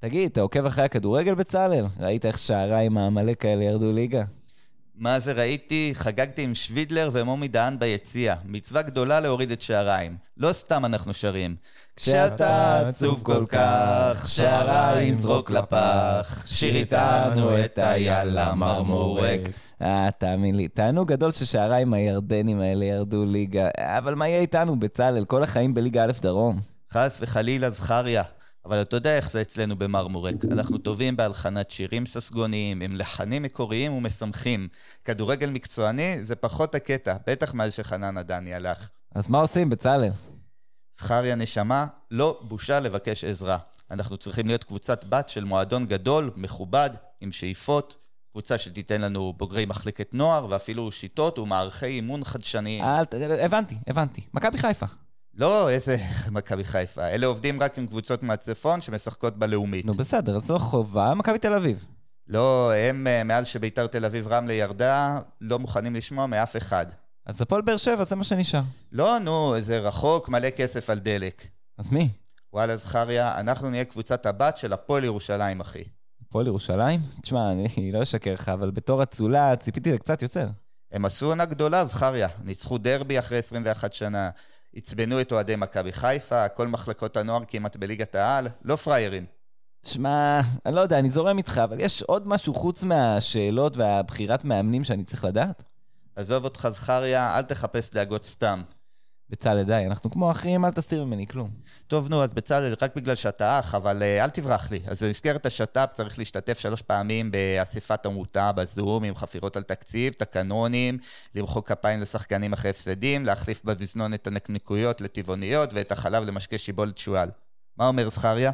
תגיד, אתה עוקב אחרי הכדורגל בצלאל? ראית איך שעריים המלא כאלה ירדו ליגה? מה זה ראיתי? חגגתי עם שווידלר ומומי דהן ביציאה. מצווה גדולה להוריד את שעריים. לא סתם אנחנו שרים. כשאתה עצוב כל כך, שעריים זרוק לפח, שיר איתנו את היאללה מרמורק. תאמין לי, תענוג גדול ששעריים הירדנים האלה ירדו ליגה. אבל מה יהיה איתנו בצלאל? כל החיים בליגה א' דרום. חס וחלילה זכריה. אבל אתה יודע איך זה אצלנו במרמורק. אנחנו טובים בהלחנת שירים ססגוניים, עם לחנים מקוריים ומשמחים. כדורגל מקצועני זה פחות הקטע, בטח מאז שחנן עדני הלך. אז מה עושים בצלאל? זכריה נשמה, לא בושה לבקש עזרה. אנחנו צריכים להיות קבוצת בת של מועדון גדול, מכובד, עם שאיפות, קבוצה שתיתן לנו בוגרי מחלקת נוער, ואפילו שיטות ומערכי אימון חדשניים. הבנתי. מכבי חיפה. לא, איזה מכבי חיפה. אלה עובדים רק עם קבוצות מהצפון שמשחקות בלאומית. נו בסדר, אז לא חובה, מכבי תל אביב. לא, הם מאז שביתר תל אביב רמלה ירדה, לא מוכנים לשמוע מאף אחד. אז הפועל באר שבע, זה מה שנשאר. לא, נו, זה רחוק, מלא כסף על דלק. אז מי? וואלה זכריה, אנחנו נהיה קבוצת הבת של הפועל ירושלים, אחי. הפועל ירושלים? תשמע, אני לא אשקר לך, אבל בתור הצולה ציפיתי לקצת יותר. הם עשו עונה גדולה, זכריה. ניצחו דרבי אחרי 21 שנה. הצבנו את אוהדי מכבי חיפה, כל מחלקות הנוער כמעט בליגת העל, לא פריירים. שמע, אני לא יודע, אני זורם איתך, אבל יש עוד משהו חוץ מהשאלות והבחירת מאמנים שאני צריך לדעת? עזוב אותך זכריה, אל תחפש דאגות סתם. בצלאל, די, אנחנו כמו אחרים, אל תסתיר ממני כלום. טוב, נו, אז בצלאל, רק בגלל שאתה אח, אבל אל תברח לי. אז במסגרת השטאפ צריך להשתתף 3 פעמים באספת עמותה בזום, עם חפירות על תקציב, תקנונים, למחוא כפיים לשחקנים אחרי הפסדים, להחליף במזנון את הנקניקויות לטבעוניות, ואת החלב למשקה שיבולת שועל. מה אומר זכריה?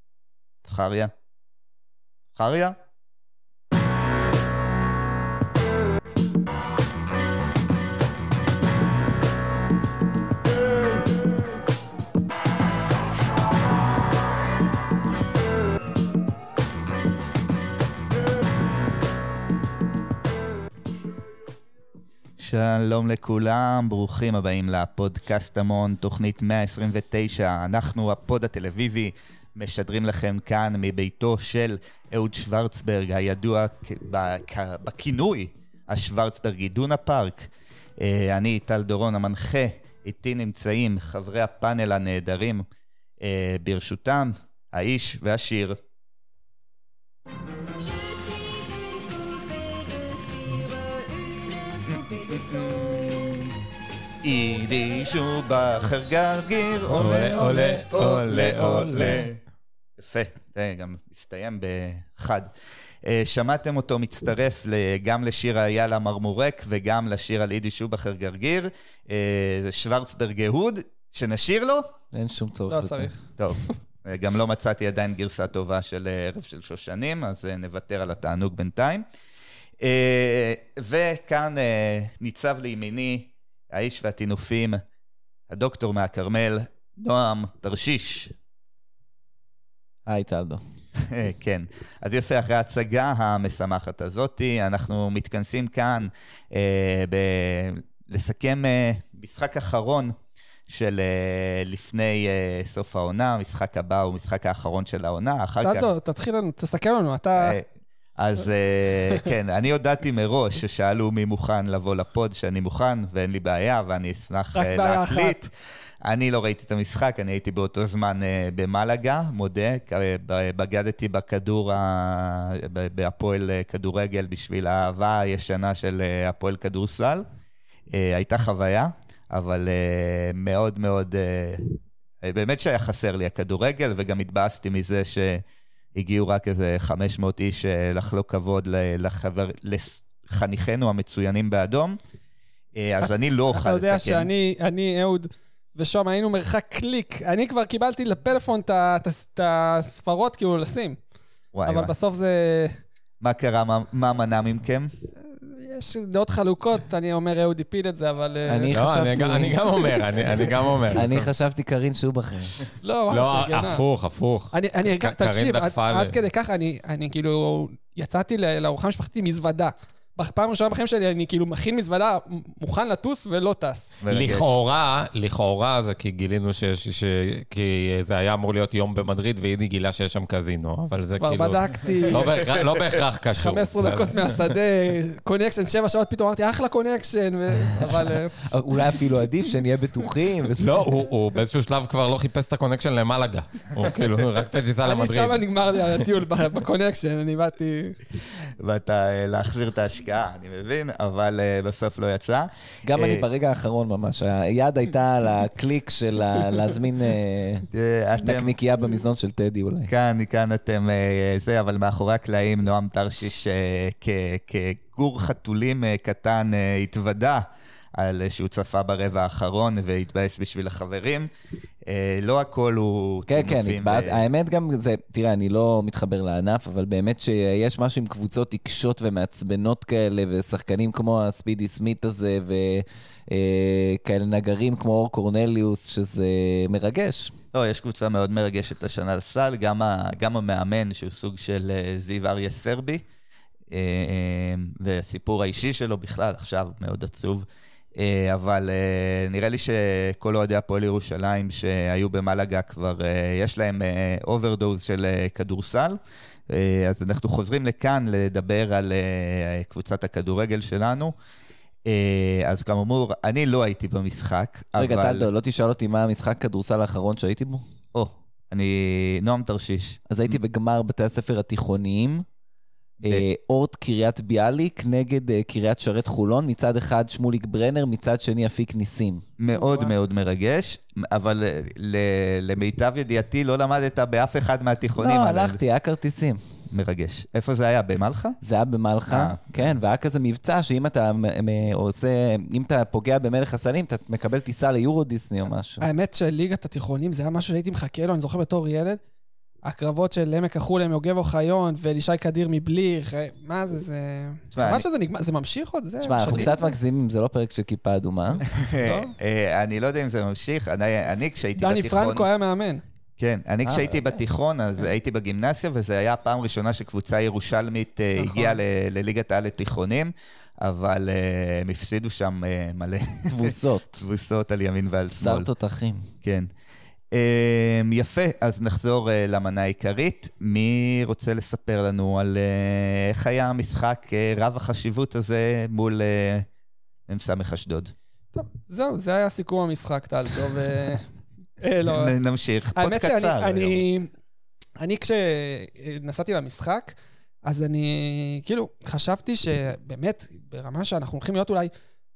זכריה? זכריה? שלום לכולם, ברוכים הבאים לפודקאסט המון, תוכנית 129. אנחנו הפוד התל-אביבי, משדרים לכם כאן מביתו של אהוד שוורצברג, הידוע בכינוי השוורצברגי, דונה פארק. אני טל דורון המנחה, איתי נמצאים חברי הפאנל הנהדרים, ברשותם האיש והשיר. אידישו בחר גרגיר, עולה, עולה, עולה, עולה. יפה, זה גם מסתיים באחד. שמעתם אותו מצטרף גם לשיר היאללה מרמורק וגם לשיר על אידישו בחר גרגיר. זה שוורצברג אהוד, שנשיר לו? אין שום צורך. לא צריך. טוב, גם לא מצאתי עדיין גרסה טובה של ערב של שושנים, אז נוותר על התענוג בינתיים. וכאן ניצב לימיני האיש והטינופים, הדוקטור מהקרמל, נועם תרשיש. היי טלדו. כן, אז יפה, אחרי ההצגה המשמחת הזאת, אנחנו מתכנסים כאן לסכם משחק אחרון של לפני סוף העונה, המשחק הבא הוא משחק האחרון של העונה. טלדו, תתחיל לנו, תסכם לנו, אתה... אז כן, אני הודעתי מראש ששאלו מי מוכן לבוא לפוד, שאני מוכן ואין לי בעיה ואני אשמח להקליט. אני לא ראיתי את המשחק, אני הייתי באותו זמן במלגה, מודה, בגדתי בכדור, בהפועל כדורגל בשביל האהבה הישנה של הפועל כדורסל. הייתה חוויה, אבל מאוד מאוד, באמת שהיה חסר לי הכדורגל, וגם התבאסתי מזה הגיעו רק איזה 500 איש לחלוק כבוד לחניכנו המצוינים באדום, אז אני לא אוכל לסכם. אתה יודע שאני, אהוד ושום, היינו מרחק קליק, אני כבר קיבלתי לפלאפון את הספרות כאילו לשים, אבל בסוף זה... מה קרה, מה מנע מכם? יש דעות חלוקות, אני אומר אהוד הפיל את זה, אבל... אני גם אומר. אני חשבתי קרין שובחר. לא, הפוך. תקשיב, עד כדי כך, אני כאילו יצאתי לארוחה משפחתית מזוודה, בפעם הראשונה בחיים שלי, אני כאילו מכין מזוודה, מוכן לטוס ולא טס. לכאורה זה כי גילינו כי זה היה אמור להיות יום במדריד, והנה גילה שיש שם קזינו, אבל זה כאילו... כבר בדקתי. לא בהכרח קשור. 15 דקות מהשדה, קונקשן, 7 שעות, פתאום אמרתי, אחלה קונקשן, אבל... אולי אפילו עדיף שנהיה בטוחים. לא, הוא באיזשהו שלב כבר לא חיפש את הקונקשן למלגה. הוא כאילו רק תטיסה למדריד. אני שם נגמר לי הטיול בקונקשן, אני באתי... ואתה להחזיר את ההשקעה, אני מבין, אבל בסוף לא יצא. גם אני ברגע האחרון ממש, היד הייתה על הקליק של להזמין נקניקייה במזנון של טדי אולי. כאן אתם זה, אבל מאחורי הקלעים נועם תרשיש כגור חתולים קטן התוודע על שהוא צפה ברבע האחרון והתבאס בשביל החברים. לא הכל הוא... כן, כן, התבאס. האמת גם זה, תראה, אני לא מתחבר לענף, אבל באמת שיש משהו עם קבוצות עיקשות ומעצבנות כאלה, ושחקנים כמו הספידי סמית הזה, וכאלה נגרים כמו אור קורנליוס, שזה מרגש. לא, יש קבוצה מאוד מרגשת השנה לסל, גם המאמן, שהוא סוג של זיו אריה סרבי, והסיפור האישי שלו בכלל עכשיו מאוד עצוב. אבל נראה לי שכל אוהדי הפועל ירושלים שהיו במלגה כבר יש להם אוברדוז של כדורסל, אז אנחנו חוזרים לכאן לדבר על קבוצת הכדורגל שלנו. אז כאמור, אני לא הייתי במשחק. רגע, טלדו, לא תשאל אותי מה המשחק כדורסל האחרון שהייתי בו? אני נועם תרשיש. אז הייתי בגמר בתי הספר התיכוניים, אורט קריית ביאליק נגד קריית שרת חולון, מצד אחד שמוליק ברנר, מצד שני אפיק ניסים. מאוד מאוד מרגש, אבל למיטב ידיעתי לא למדת באף אחד מהתיכונים. לא, הלכתי, היה כרטיסים. מרגש. איפה זה היה? במלחה? זה היה במלחה, כן, והיה כזה מבצע שאם אתה עושה, אם אתה פוגע במלך הסלים, אתה מקבל טיסה ליורו דיסני או משהו. האמת שליגת התיכונים זה היה משהו שהייתי מחכה לו, אני זוכר בתור ילד, הקרבות של עמק החולם, יוגב אוחיון, ואלישי קדיר מבליך, מה זה, זה... ממש שזה נגמר, זה ממשיך עוד? תשמע, אנחנו קצת מגזימים, זה לא פרק של כיפה אדומה. אני לא יודע אם זה ממשיך, אני כשהייתי בתיכון... דני פרנקו היה מאמן. כן, אני כשהייתי בתיכון, אז הייתי בגימנסיה, וזה היה הפעם ראשונה שקבוצה ירושלמית הגיעה לליגת העל לתיכונים, אבל הם הפסידו שם מלא... תבוסות על ימין ועל שמאל. שר תותחים. כן. יפה, אז נחזור למנה העיקרית. מי רוצה לספר לנו על איך היה המשחק רב החשיבות הזה מול ממסמך אשדוד? טוב, זהו, זה היה סיכום המשחק, טל, טוב. נמשיך, פוד קצר. אני כשנסעתי למשחק, אז אני כאילו חשבתי שבאמת ברמה שאנחנו הולכים להיות אולי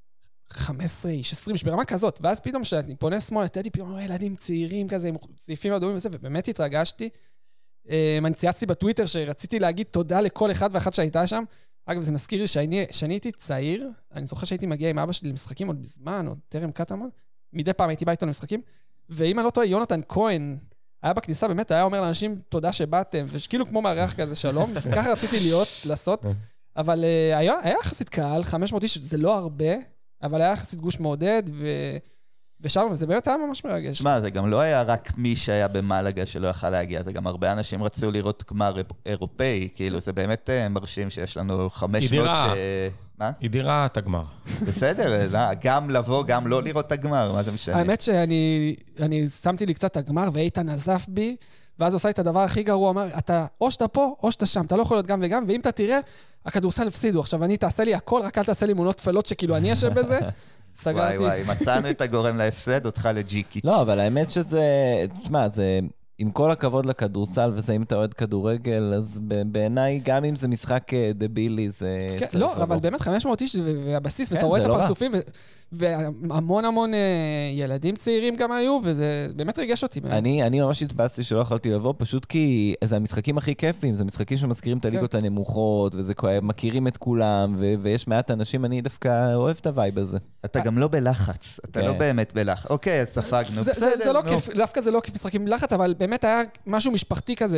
15 איש, 20 איש, ברמה כזאת, ואז פתאום שאני פונה שמאלה, טדי פתאום ילדים צעירים כזה, עם סעיפים אדומים וזה, ובאמת התרגשתי. אני צייצתי בטוויטר שרציתי להגיד תודה לכל אחד ואחת שהייתה שם. אגב, זה מזכיר לי שאני הייתי צעיר, אני זוכר שהייתי מגיע עם אבא שלי למשחקים עוד בזמן, עוד טרם קטמון, מדי פעם הייתי בא איתו למשחקים, ואם אני לא טועה, יונתן כהן היה בכניסה, באמת היה אומר לאנשים תודה שבאתם, וכאילו כמו מארח כזה שלום, ככה רציתי לעשות, אבל היה יחסית קהל, 500 איש, זה לא הרבה, אבל היה יחסית גוש מעודד, ושם, וזה באמת היה ממש מרגש. שמע, זה גם לא היה רק מי שהיה במלגה שלא יכל להגיע, זה גם הרבה אנשים רצו לראות גמר אירופאי, כאילו זה באמת מרשים שיש לנו 500 מה? היא דירה את הגמר. בסדר, גם לבוא, גם לא לראות את הגמר, מה זה משנה? האמת שאני שמתי לי קצת את הגמר, ואיתן נזף בי, ואז עושה את הדבר הכי גרוע, אמר, אתה או שאתה פה, או שאתה שם, אתה לא יכול להיות גם וגם, ואם אתה תראה, הכדורסל הפסידו. עכשיו, אני תעשה לי הכל, רק אל תעשה לי מונות תפלות שכאילו אני אשב בזה. סגרתי. וואי, מצאנו את הגורם להפסד, אותך לג'יקיץ'. לא, אבל האמת שזה, תשמע, זה, עם כל הכבוד לכדורסל, וזה אם אתה אוהד כדורגל, אז בעיניי, גם אם זה משחק דבילי, זה... לא, אבל באמת 500 איש והבסיס, ואתה רואה את הפרצופים, והמון המון ילדים צעירים גם היו, וזה באמת ריגש אותי. אני ממש התבאסתי שלא יכולתי לבוא, פשוט כי זה המשחקים הכי כיפים, זה משחקים שמזכירים את הליגות הנמוכות, וזה מכירים את כולם, ויש מעט אנשים, אני דווקא אוהב את הווייב הזה. אתה גם לא בלחץ, אתה לא באמת בלחץ. אוקיי, אז ספגנו. זה לא כיף, דווקא זה לא כיף משחקים בלחץ, אבל באמת היה משהו משפחתי כזה,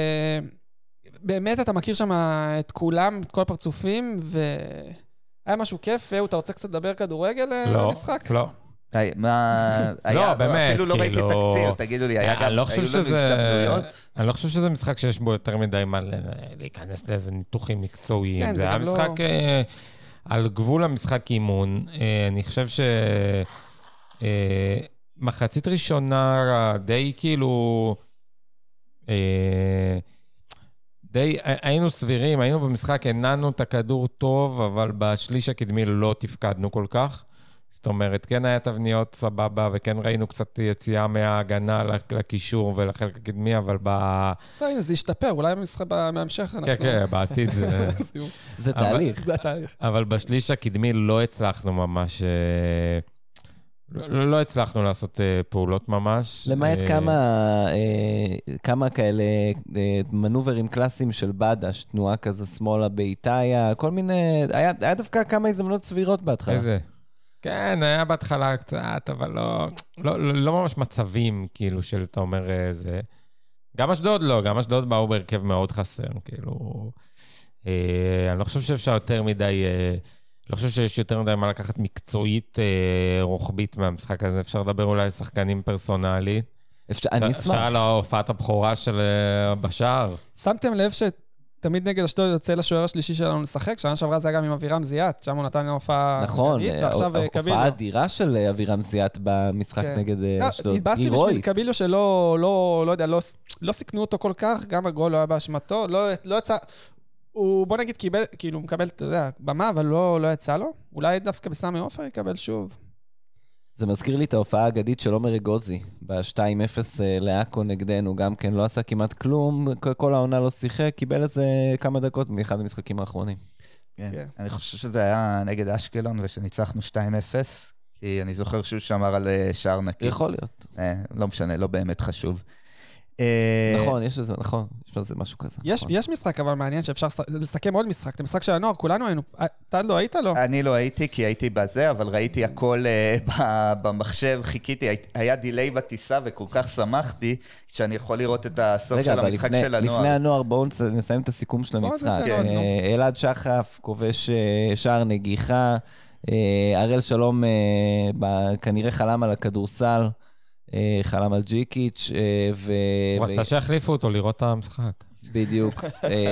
שבאמת אתה מכיר שם את כולם, את כל הפרצופים, היה משהו כיף, אתה רוצה קצת לדבר כדורגל למשחק? לא. לא, באמת, אפילו לא ראיתי תקציר, תגידו לי, היו לנו הזדמנויות? אני לא חושב שזה משחק שיש בו יותר מדי מה להיכנס לאיזה ניתוחים מקצועיים. זה היה משחק על גבול המשחק אימון. אני חושב שמחצית ראשונה די כאילו... די, היינו סבירים, היינו במשחק, הנענו את הכדור טוב, אבל בשליש הקדמי לא תפקדנו כל כך. זאת אומרת, כן היה תבניות סבבה, וכן ראינו קצת יציאה מההגנה לקישור ולחלק הקדמי, אבל זה ישתפר, אולי מהמשך. כן, כן, בעתיד זה... זה תהליך. זה התהליך. אבל בשליש הקדמי לא הצלחנו ממש... לא הצלחנו לעשות פעולות ממש. למעט כמה כאלה מנוברים קלאסיים של בדש, תנועה כזה שמאלה באיטאיה, כל מיני, היה דווקא כמה הזדמנות סבירות בהתחלה. איזה? כן, היה בהתחלה קצת, אבל לא ממש מצבים, כאילו, של, אתה אומר, זה... גם אשדוד לא, גם אשדוד באו בהרכב מאוד חסר, כאילו... אני לא חושב שאפשר יותר מדי... לא חושב שיש יותר מדי מה לקחת מקצועית רוחבית מהמשחק הזה. אפשר לדבר אולי על שחקנים פרסונלי. אני אשמח. אפשר על ההופעת הבכורה של בשער. שמתם לב שתמיד נגד אשדוד יוצא לשוער השלישי שלנו לשחק, שנה שעברה זה היה גם עם אבירם זיאת, שם הוא נתן הופעה... נכון, הופעה אדירה של אבירם זיאת במשחק נגד אשדוד. התבאסתי בשביל קבילו שלא, לא יודע, לא סיכנו אותו כל כך, גם הגול לא היה באשמתו, לא יצא... הוא, בוא נגיד, כאילו, מקבל, אתה יודע, במה, אבל לא יצא לו. אולי דווקא בסמי עופר יקבל שוב. זה מזכיר לי את ההופעה האגדית של עומר אגוזי, ב-2-0 לאקו נגדנו, גם כן לא עשה כמעט כלום, כל העונה לא שיחק, קיבל איזה כמה דקות מאחד המשחקים האחרונים. כן, אני חושב שזה היה נגד אשקלון, ושניצחנו 2-0, כי אני זוכר שהוא שמר על שער נקי. יכול להיות. לא משנה, לא באמת חשוב. נכון, יש לזה משהו כזה. יש משחק אבל מעניין שאפשר לסכם עוד משחק, את המשחק של הנוער, כולנו היינו, אתה לא היית לו? אני לא הייתי כי הייתי בזה, אבל ראיתי הכל במחשב, חיכיתי, היה דיליי בטיסה וכל כך שמחתי שאני יכול לראות את הסוף של המשחק של הנוער. לפני הנוער בואו נסיים את הסיכום של המשחק. אלעד שחף כובש שער נגיחה, אראל שלום כנראה חלם על הכדורסל, חלם על ג'יקיץ' הוא רצה שיחליפו אותו לראות את המשחק. בדיוק.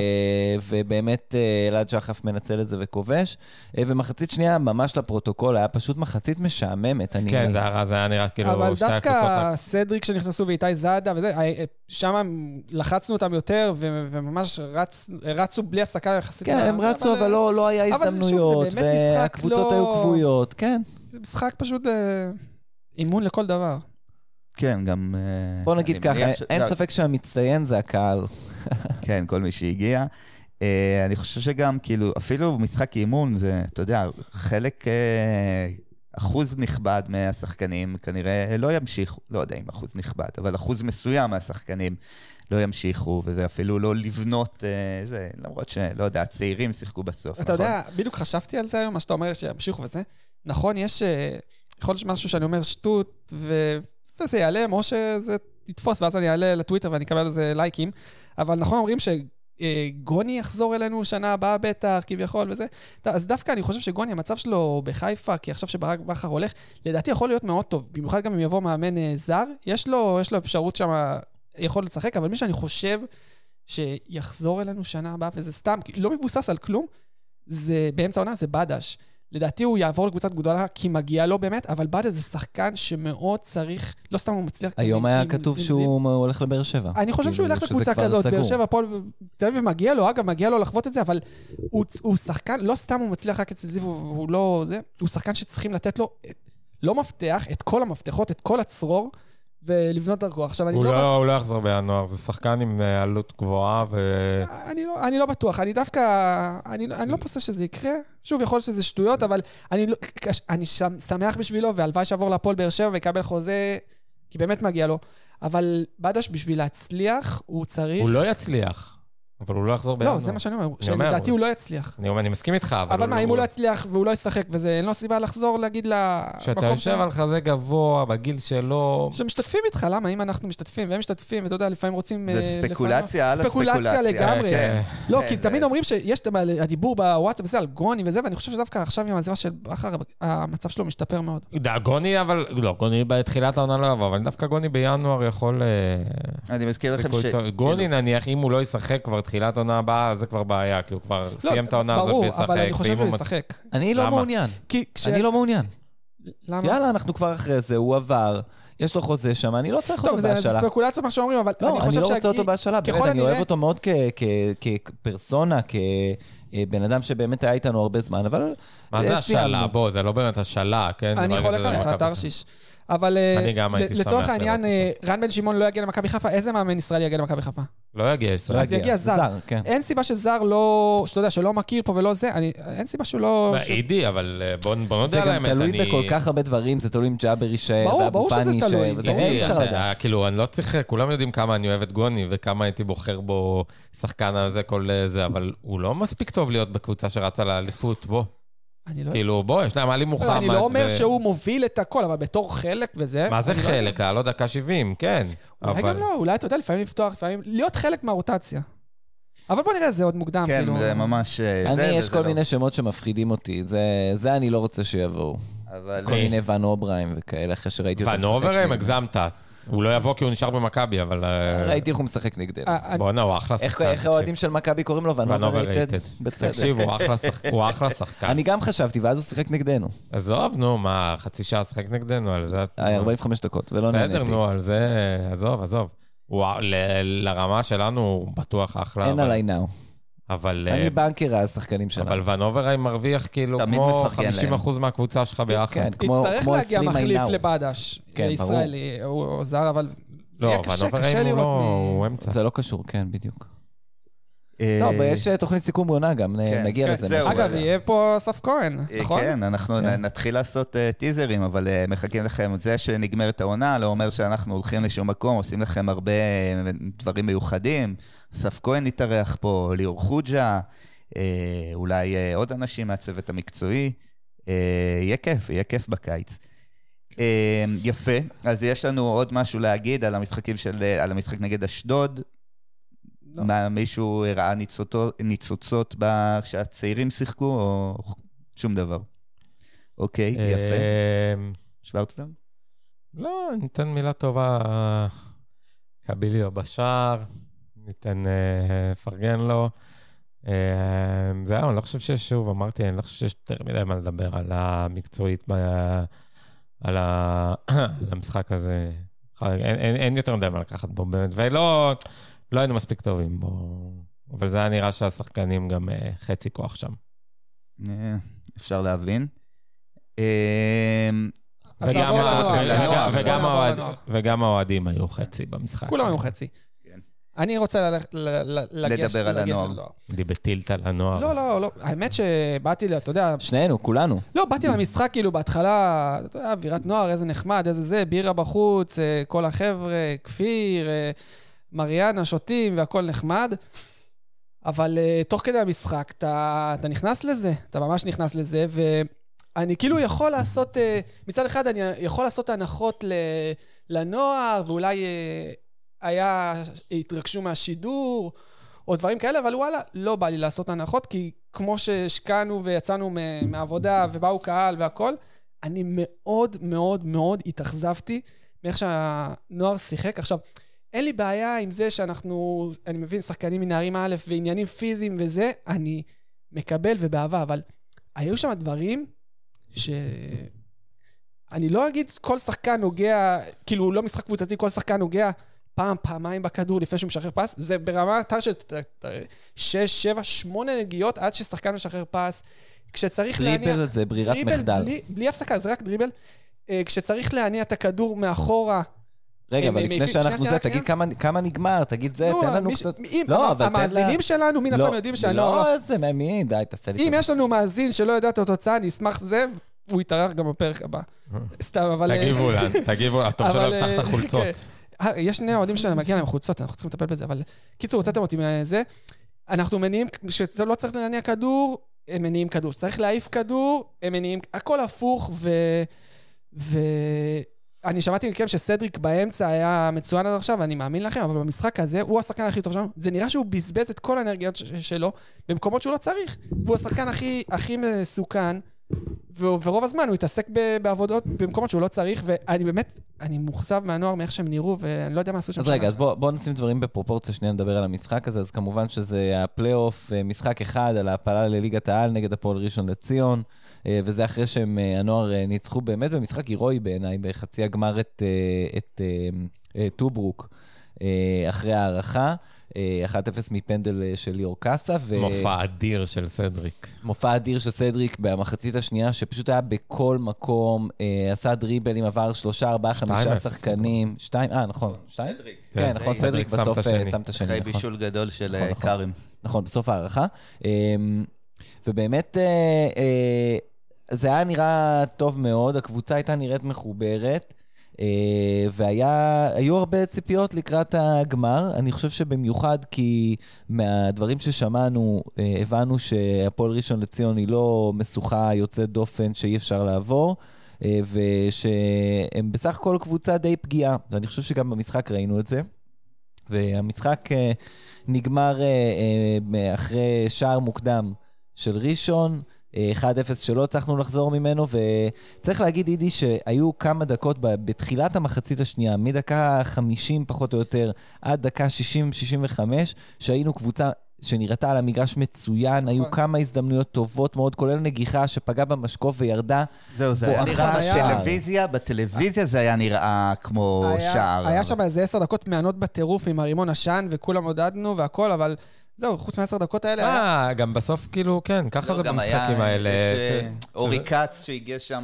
ובאמת אלעד שחף מנצל את זה וכובש. ומחצית שנייה, ממש לפרוטוקול, היה פשוט מחצית משעממת. כן, זה היה נראה כאילו... אבל דווקא סדריק שנכנסו ואיתי זאדה, שם לחצנו אותם יותר, וממש רצו בלי הפסקה יחסית. כן, הם רצו, אבל לא היה הזדמנויות, והקבוצות היו קבועות, כן. זה משחק פשוט אימון לכל דבר. כן, גם... בוא נגיד ככה, אין ספק שהמצטיין זה הקהל. כן, כל מי שהגיע. אני חושב שגם, כאילו, אפילו משחק אימון, זה, אתה יודע, חלק, אחוז נכבד מהשחקנים כנראה לא ימשיכו, לא יודע אם אחוז נכבד, אבל אחוז מסוים מהשחקנים לא ימשיכו, וזה אפילו לא לבנות, זה, למרות שלא יודע, הצעירים שיחקו בסוף. אתה יודע, בדיוק חשבתי על זה היום, מה שאתה אומר שימשיכו וזה. נכון, יכול להיות משהו שאני אומר שטות, וזה ייעלם, או שזה יתפוס, ואז אני אעלה לטוויטר ואני אקבל לזה לייקים. אבל נכון אומרים שגוני יחזור אלינו שנה הבאה בטח, כביכול וזה. אז דווקא אני חושב שגוני, המצב שלו בחיפה, כי עכשיו שברק בכר הולך, לדעתי יכול להיות מאוד טוב. במיוחד גם אם יבוא מאמן זר, יש לו אפשרות שם, יכול לשחק, אבל מי שאני חושב שיחזור אלינו שנה הבאה, וזה סתם, לא מבוסס על כלום, זה באמצע העונה, זה בדש. לדעתי הוא יעבור לקבוצת גדולה, כי מגיע לו באמת, אבל בדש זה שחקן שמאוד צריך, לא סתם הוא מצליח... היום היה כתוב שהוא הולך לבאר שבע. אני חושב שהוא ילך לקבוצה כזאת, באר שבע, תל אביב מגיע לו, אגב, מגיע לו לחוות את זה, אבל הוא שחקן, לא סתם הוא מצליח רק אצל זיו, הוא לא זה, הוא שחקן שצריכים לתת לו, לא מפתח, את כל המפתחות, את כל הצרור, ולבנות דרכו. עכשיו, הוא לא יחזור בינואר, זה שחקן עם עלות גבוהה אני לא בטוח, אני דווקא, אני לא פוסק שזה יקרה, שוב, יכול להיות שזה שטויות, אבל אני שמח בשבילו, והלוואי שעבור להפועל באר שבע ויקבל חוזה, כי באמת מגיע לו, אבל בדש בשביל להצליח, הוא צריך... הוא לא יצליח. אבל הוא לא יחזור בינואר. לא, זה מה שאני אומר, שלדעתי הוא לא יצליח. אני מסכים איתך, אבל מה, אם הוא לא יצליח והוא לא ישחק, וזה אין לו סיבה לחזור להגיד שאתה יושב על חזה גבוה, בגיל שלו... שמשתתפים איתך, למה? אם אנחנו משתתפים, והם משתתפים, ואתה יודע, לפעמים רוצים... זה ספקולציה על הספקולציה. ספקולציה לגמרי. לא, כי תמיד אומרים שיש הדיבור בוואטסאפ וזה על גוני וזה, ואני חושב שדווקא עכשיו עם הזירה של בכר, המצב שלו משתפר מאוד. גוני, אבל... לא, גוני בתחילת העונה לא יבוא, אבל דווקא גוני בינואר יכול... אני מזכיר לכם גוני נניח, אם הוא לא ישחק כבר תחילת העונה הבאה, זה כבר בעיה, כי הוא כבר סיים את העונה הזאת לשחק. אבל אני חושב שהוא ישחק. אני לא מעוניין. אני לא מעוניין. למה? יאללה, אנחנו כבר אחרי זה, הוא עבר, יש לו חוזה שם, אני לא צריך אותו בהשאלה. טוב, זה ספקולציה מה שאומרים, אבל אני לא רוצה אותו בהשאלה, באמת, אני אוהב אותו מאוד כפרסונה, כבן אדם שבאמת היה איתנו הרבה זמן, אבל... מה זה השאלה? בוא, זה לא באמת השאלה, כן? אני חולק עליך, תרשיש. אבל לצורך העניין, רן בן שמעון לא יגיע למכבי חיפה, איזה מאמן ישראלי יגיע למכבי חיפה? לא יגיע ישראל. אז יגיע זר. אין סיבה שזר לא, שאתה יודע, שלא מכיר פה ולא זה, אין סיבה שהוא לא... אידי, אבל בוא נודע להם. זה גם תלוי בכל כך הרבה דברים, זה תלוי אם ג'אבר יישאר, ברור שזה תלוי. כאילו, אני לא צריך, כולם יודעים כמה אני אוהב את גוני, וכמה הייתי בוחר בו שחקן הזה, כל זה, אבל הוא לא מספיק טוב להיות בקבוצה שרצה לאליפות, בוא. כאילו, בוא, יש להם עלי מוחמד. אני לא אומר שהוא מוביל את הכל, אבל בתור חלק וזה... מה זה חלק? לא דקה 70, כן. אולי גם לא, אולי אתה יודע, לפעמים לפתוח, לפעמים להיות חלק מהרוטציה. אבל בוא נראה, זה עוד מוקדם. כן, זה ממש... יש כל מיני שמות שמפחידים אותי, זה אני לא רוצה שיבואו. כל מיני ון אוברהיים וכאלה, אחרי שראיתי אותם. ון אוברהיים, הגזמת. הוא לא יבוא כי הוא נשאר במכבי, אבל... ראיתי איך הוא משחק נגדנו. בוא'נה, הוא אחלה שחקן. איך האוהדים של מכבי קוראים לו? ון אוברייטד. תקשיב, הוא אחלה שחקן. אני גם חשבתי, ואז הוא שיחק נגדנו. עזוב, נו, מה, חצי שעה שיחק נגדנו, על זה... 45 דקות, ולא נהניתי. בסדר, נו, על זה... עזוב. לרמה שלנו הוא בטוח אחלה. אין עליי נאו. אבל... אני בנקר השחקנים שלנו. אבל ון אוברהיים מרוויח כאילו כמו 50% מהקבוצה שלך ביחד. כן, כמו 20 יצטרך להגיע מחליף לבאדש, ישראלי, הוא זר, אבל זה יהיה קשה לראות הוא אמצע. זה לא קשור, כן, בדיוק. טוב, יש תוכנית סיכום עונה גם, נגיע לזה. אגב, יהיה פה אסף כהן, נכון? כן, אנחנו נתחיל לעשות טיזרים, אבל מחכים לכם. זה שנגמרת העונה, לא אומר שאנחנו הולכים לשום מקום, עושים לכם הרבה דברים מיוחדים. אסף כהן יתארח פה, ליאור חוג'ה, אולי עוד אנשים מהצוות המקצועי. יהיה כיף בקיץ. יפה, אז יש לנו עוד משהו להגיד על על המשחק נגד אשדוד. מישהו הראה ניצוצות כשהצעירים שיחקו, או שום דבר? אוקיי, יפה. שוורצלנד? לא, ניתן מילה טובה. קביליו בשער. ניתן פרגן לו. זהו, אני לא חושב שיש, שוב, אמרתי, אני לא חושב שיש יותר מדי מה לדבר על המקצועית, על המשחק הזה. אין יותר מדי מה לקחת בו, באמת, ולא היינו מספיק טובים בו, אבל זה היה נראה שהשחקנים גם חצי כוח שם. אפשר להבין. וגם האוהדים היו חצי במשחק. כולם היו חצי. אני רוצה לדבר על הנוער. דיבטילת על הנוער. לא. האמת שבאתי, אתה יודע... שנינו, כולנו. לא, באתי למשחק כאילו בהתחלה, אתה יודע, אווירת נוער, איזה נחמד, איזה זה, בירה בחוץ, כל החבר'ה, כפיר, מריאנה, שוטים והכל נחמד. אבל תוך כדי המשחק, אתה נכנס לזה, אתה ממש נכנס לזה, ואני כאילו יכול לעשות, מצד אחד אני יכול לעשות הנחות לנוער, ואולי... התרגשו מהשידור, או דברים כאלה, אבל וואלה, לא בא לי לעשות הנחות, כי כמו שהשקענו ויצאנו מהעבודה, ובאו קהל והכל, אני מאוד מאוד מאוד התאכזבתי, מאיך שהנוער שיחק. עכשיו, אין לי בעיה עם זה שאנחנו, אני מבין, שחקנים מנערים א' ועניינים פיזיים וזה, אני מקבל ובאהבה, אבל היו שם דברים אני לא אגיד כל שחקן נוגע, כאילו לא משחק קבוצתי, כל שחקן נוגע, פעמיים בכדור לפני שהוא משחרר פס, זה ברמה של 6, 7, 8 נגיעות עד ששחקן משחרר פס, כשצריך להניע... דריבל זה ברירת מחדל. בלי הפסקה, זה רק דריבל. כשצריך להניע את הכדור מאחורה... רגע, אבל לפני שאנחנו זה, תגיד כמה נגמר, תגיד זה, תן לנו קצת... לא, אבל המאזינים שלנו, מן הסתם יודעים שהנוער... לא, זה מי, די, תעשה לי... אם יש לנו מאזין שלא יודע את התוצאה, אני אשמח זה, הוא יתארח גם בפרק הבא. סתם, אבל... תגיבו, הטוב שלא יפתח את החולצות. יש שני העודים שלנו, מגיע להם חולצות, אנחנו צריכים לטפל בזה, אבל קיצור, הוצאתם אותי מזה. אנחנו מניעים, שלא צריך להניע כדור, הם מניעים כדור. שצריך להעיף כדור, הם מניעים, הכל הפוך, אני שמעתי מכם שסדריק באמצע היה מצוין עד עכשיו, ואני מאמין לכם, אבל במשחק הזה, הוא השחקן הכי טוב שם. זה נראה שהוא בזבז את כל האנרגיות שלו, במקומות שהוא לא צריך. והוא השחקן הכי מסוכן, ורוב הזמן הוא התעסק בעבודות במקומות שהוא לא צריך, ואני באמת, אני מוחזב מהנוער מאיך שהם נראו, ואני לא יודע מה עשו שם. אז רגע, אז בואו נשים דברים בפרופורציה, שנייה נדבר על המשחק הזה, אז כמובן שזה הפלייאוף, משחק אחד על ההפלה לליגת העל נגד הפועל ראשון לציון, וזה אחרי שהם, הנוער ניצחו באמת במשחק הירואי בעיניי, בחצי הגמר את טוברוק, אחרי הערכה. 1-0 מפנדל של ליאור קאסה. מופע אדיר של סדריק. מופע אדיר של סדריק במחצית השנייה, שפשוט היה בכל מקום, עשה דריבלים, עבר 3, 4, 5 שחקנים. 2, נכון. 2? כן, נכון, סדריק בסוף שם את השני. אחרי בישול גדול של קארים. נכון, בסוף הערכה. ובאמת, זה היה נראה טוב מאוד, הקבוצה הייתה נראית מחוברת, והיו הרבה ציפיות לקראת הגמר. אני חושב שבמיוחד כי מהדברים ששמענו, הבנו שהפועל ראשון לציון היא לא משוכה יוצאת דופן שאי אפשר לעבור, ושהם בסך הכל קבוצה די פגיעה, ואני חושב שגם במשחק ראינו את זה. והמשחק נגמר אחרי שער מוקדם של ראשון, 1-0 שלא הצלחנו לחזור ממנו, וצריך להגיד אידי שהיו כמה דקות בתחילת המחצית השנייה, מדקה 50 פחות או יותר, עד דקה 60-65, שהיינו קבוצה שנראתה על המגרש מצוין, היו כמה הזדמנויות טובות מאוד, כולל נגיחה שפגעה במשקוף וירדה. זהו, זה היה נראה בטלוויזיה זה היה נראה כמו שער. היה שם איזה 10 דקות מענות בטירוף עם הרימון עשן, וכולם עודדנו והכל, אבל זהו, חוץ מ10 דקות האלה... גם בסוף כאילו, כן, ככה זה במשחקים האלה. אורי קץ שהגיע שם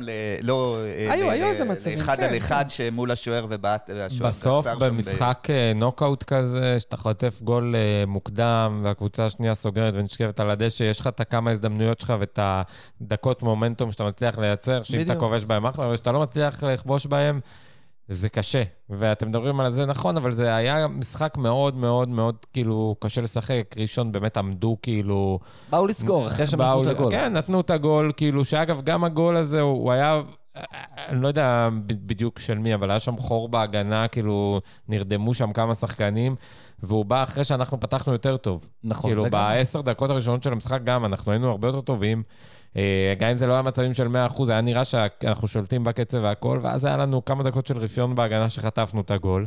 היו איזה מצבים, לאחד על אחד שמול השוער ובאת השוער. בסוף במשחק נוקאוט כזה, שאתה חוטף גול מוקדם, והקבוצה השנייה סוגרת ונשכבת על הדשא, יש לך את כמה הזדמנויות שלך ואת הדקות מומנטום שאתה מצליח לייצר, שאם אתה כובש בהם אחלה, ושאתה לא מצליח לכבוש בהם, זה קשה, ואתם מדברים על זה נכון, אבל זה היה משחק מאוד מאוד מאוד כאילו קשה לשחק. ראשון באמת עמדו כאילו... באו לסגור, אחרי שהם נתנו את הגול. כן, נתנו את הגול, כאילו שאגב גם הגול הזה הוא היה, אני לא יודע בדיוק של מי, אבל היה שם חור בהגנה, כאילו נרדמו שם כמה שחקנים, והוא בא אחרי שאנחנו פתחנו יותר טוב. נכון. כאילו ב10 דקות הראשונות של המשחק גם, אנחנו היינו הרבה יותר טובים, גם אם זה לא היה מצבים של 100%, היה נראה שאנחנו שולטים בקצב והכל, ואז היה לנו כמה דקות של רפיון בהגנה שחטפנו את הגול,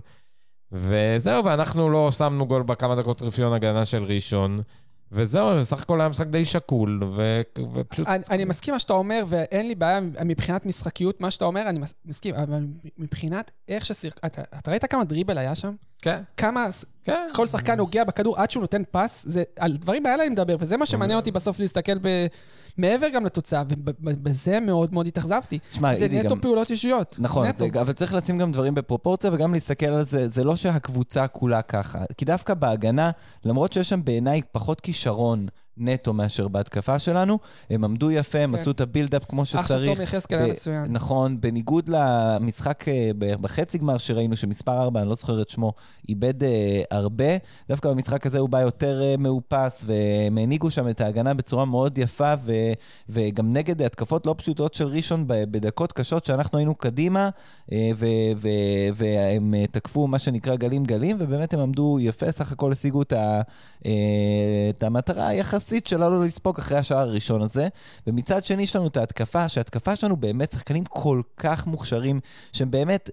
וזהו, ואנחנו לא שמנו גול בכמה דקות רפיון הגנה של ראשון, וזהו, בסך הכל היה משחק די שקול, ופשוט... אני מסכים מה שאתה אומר, ואין לי בעיה מבחינת משחקיות, מה שאתה אומר, אני מסכים, אבל מבחינת איך אתה ראית כמה דריבל היה שם? כן. כמה... כל שחקן נוגע בכדור עד שהוא נותן פס, על דברים האלה אני מדבר, וזה מה שמעניין אותי בסוף להסתכל מעבר גם לתוצאה, ובזה מאוד מאוד התאכזבתי. זה נטו פעולות אישיות. נכון, אבל צריך לשים גם דברים בפרופורציה, וגם להסתכל על זה, זה לא שהקבוצה כולה ככה, כי דווקא בהגנה, למרות שיש שם בעיניי פחות כישרון נטו מאשר בהתקפה שלנו, הם עמדו יפה, הם עשו את הבילדאפ כמו שצריך. אח של תום יחזקאל היה מצוין. נכון, בניגוד למשחק בחצי גמר שראינו, שמספר 4, אני לא זוכר את שמו, איבד הרבה, דווקא במשחק הזה הוא בא יותר מאופס, והם הנהיגו שם את ההגנה בצורה מאוד יפה, וגם נגד התקפות לא פשוטות של ראשון, בדקות קשות שאנחנו היינו קדימה, והם תקפו מה שנקרא גלים גלים, ובאמת הם עמדו יפה, סך הכל השיגו את המטרה היחסית שלנו לספוג אחרי השער הראשון הזה, ומצד שני יש לנו את ההתקפה, שההתקפה שלנו באמת שחקנים כל כך מוכשרים, שהם באמת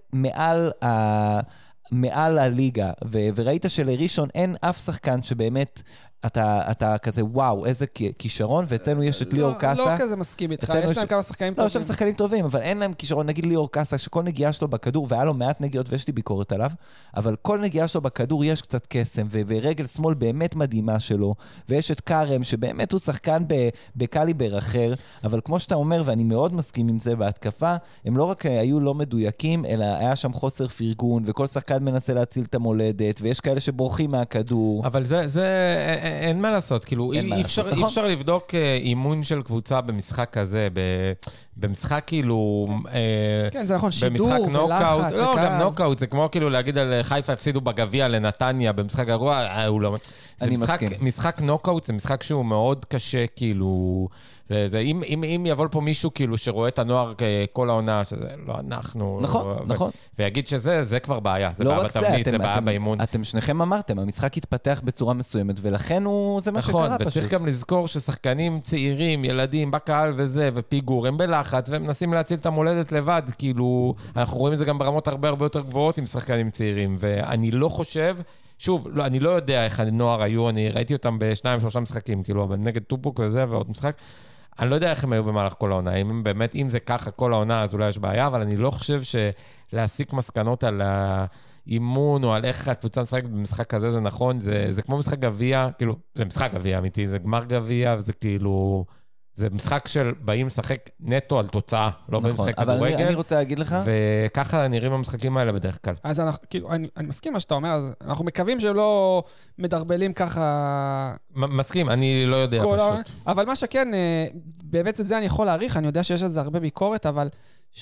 מעל הליגה, וראית שלראשון אין אף שחקן שבאמת אתה כזה וואו, איזה כישרון, ואצלנו יש את ליאור קאסה. לא כזה מסכים איתך, יש להם כמה שחקנים טובים. לא, יש להם שחקנים טובים, אבל אין להם כישרון, נגיד ליאור קאסה, שכל נגיעה שלו בכדור, והיה לו מעט נגיעות ויש לי ביקורת עליו, אבל כל נגיעה שלו בכדור יש קצת קסם, ורגל שמאל באמת מדהימה שלו, ויש את קארם, שבאמת הוא שחקן בקליבר אחר, אבל כמו שאתה אומר, ואני מאוד מסכים עם זה בהתקפה, הם לא רק היו לא מדויקים, אלא היה שם חוסר פרגון, וכל שחקן מנסה להציל את המולדת, ויש כאלה שבורחים מהכדור. אבל אין מה לעשות, כאילו אי אפשר לבדוק אימון של קבוצה במשחק כזה, במשחק כאילו... כן, זה נכון, שידור ולחץ. לא, גם נוקאוט, זה כמו כאילו להגיד על חיפה הפסידו בגביע לנתניה במשחק גרוע, הוא לא... אני מסכים. משחק נוקאוט זה משחק שהוא מאוד קשה, כאילו... אם יבוא פה מישהו כאילו שרואה את הנוער כל העונה, שזה לא אנחנו... נכון. ויגיד שזה כבר בעיה, זה בעיה בתבנית, זה בעיה באימון. אתם שניכם אמרתם, המשחק התפתח בצורה מסוימת, ולכן זה מה שקרה פשוט. נכון, וצריך גם לזכור ששחקנים צעירים, ילדים, בקהל וזה, ופיגור, הם בלחץ, והם מנסים להציל את המולדת לבד, כאילו, אנחנו רואים את זה גם ברמות הרבה יותר גבוהות עם שחקנים צעירים, ואני לא חושב... שוב, אני לא יודע איך הנוער היו, אני ראיתי אותם ב2-3 משחקים, כאילו, נגד טופוק וזה ועוד משחק. אני לא יודע איך הם היו במהלך כל העונה. אם באמת, אם זה ככה כל העונה, אז אולי יש בעיה, אבל אני לא חושב שלהסיק מסקנות על האימון או על איך הקבוצה משחקת במשחק כזה, זה נכון. זה כמו משחק גביע, כאילו, זה משחק גביע אמיתי, זה גמר גביע, וזה כאילו... זה משחק של באים לשחק נטו על תוצאה, לא באים לשחק כדורגל. אבל אני רוצה להגיד לך... וככה נראים המשחקים האלה בדרך כלל. אז כאילו, אני מסכים מה שאתה אומר, אז אנחנו מקווים שלא מדרבלים ככה... מסכים, אני לא יודע פשוט. אבל מה שכן, באמת את זה אני יכול להעריך, אני יודע שיש על זה הרבה ביקורת, אבל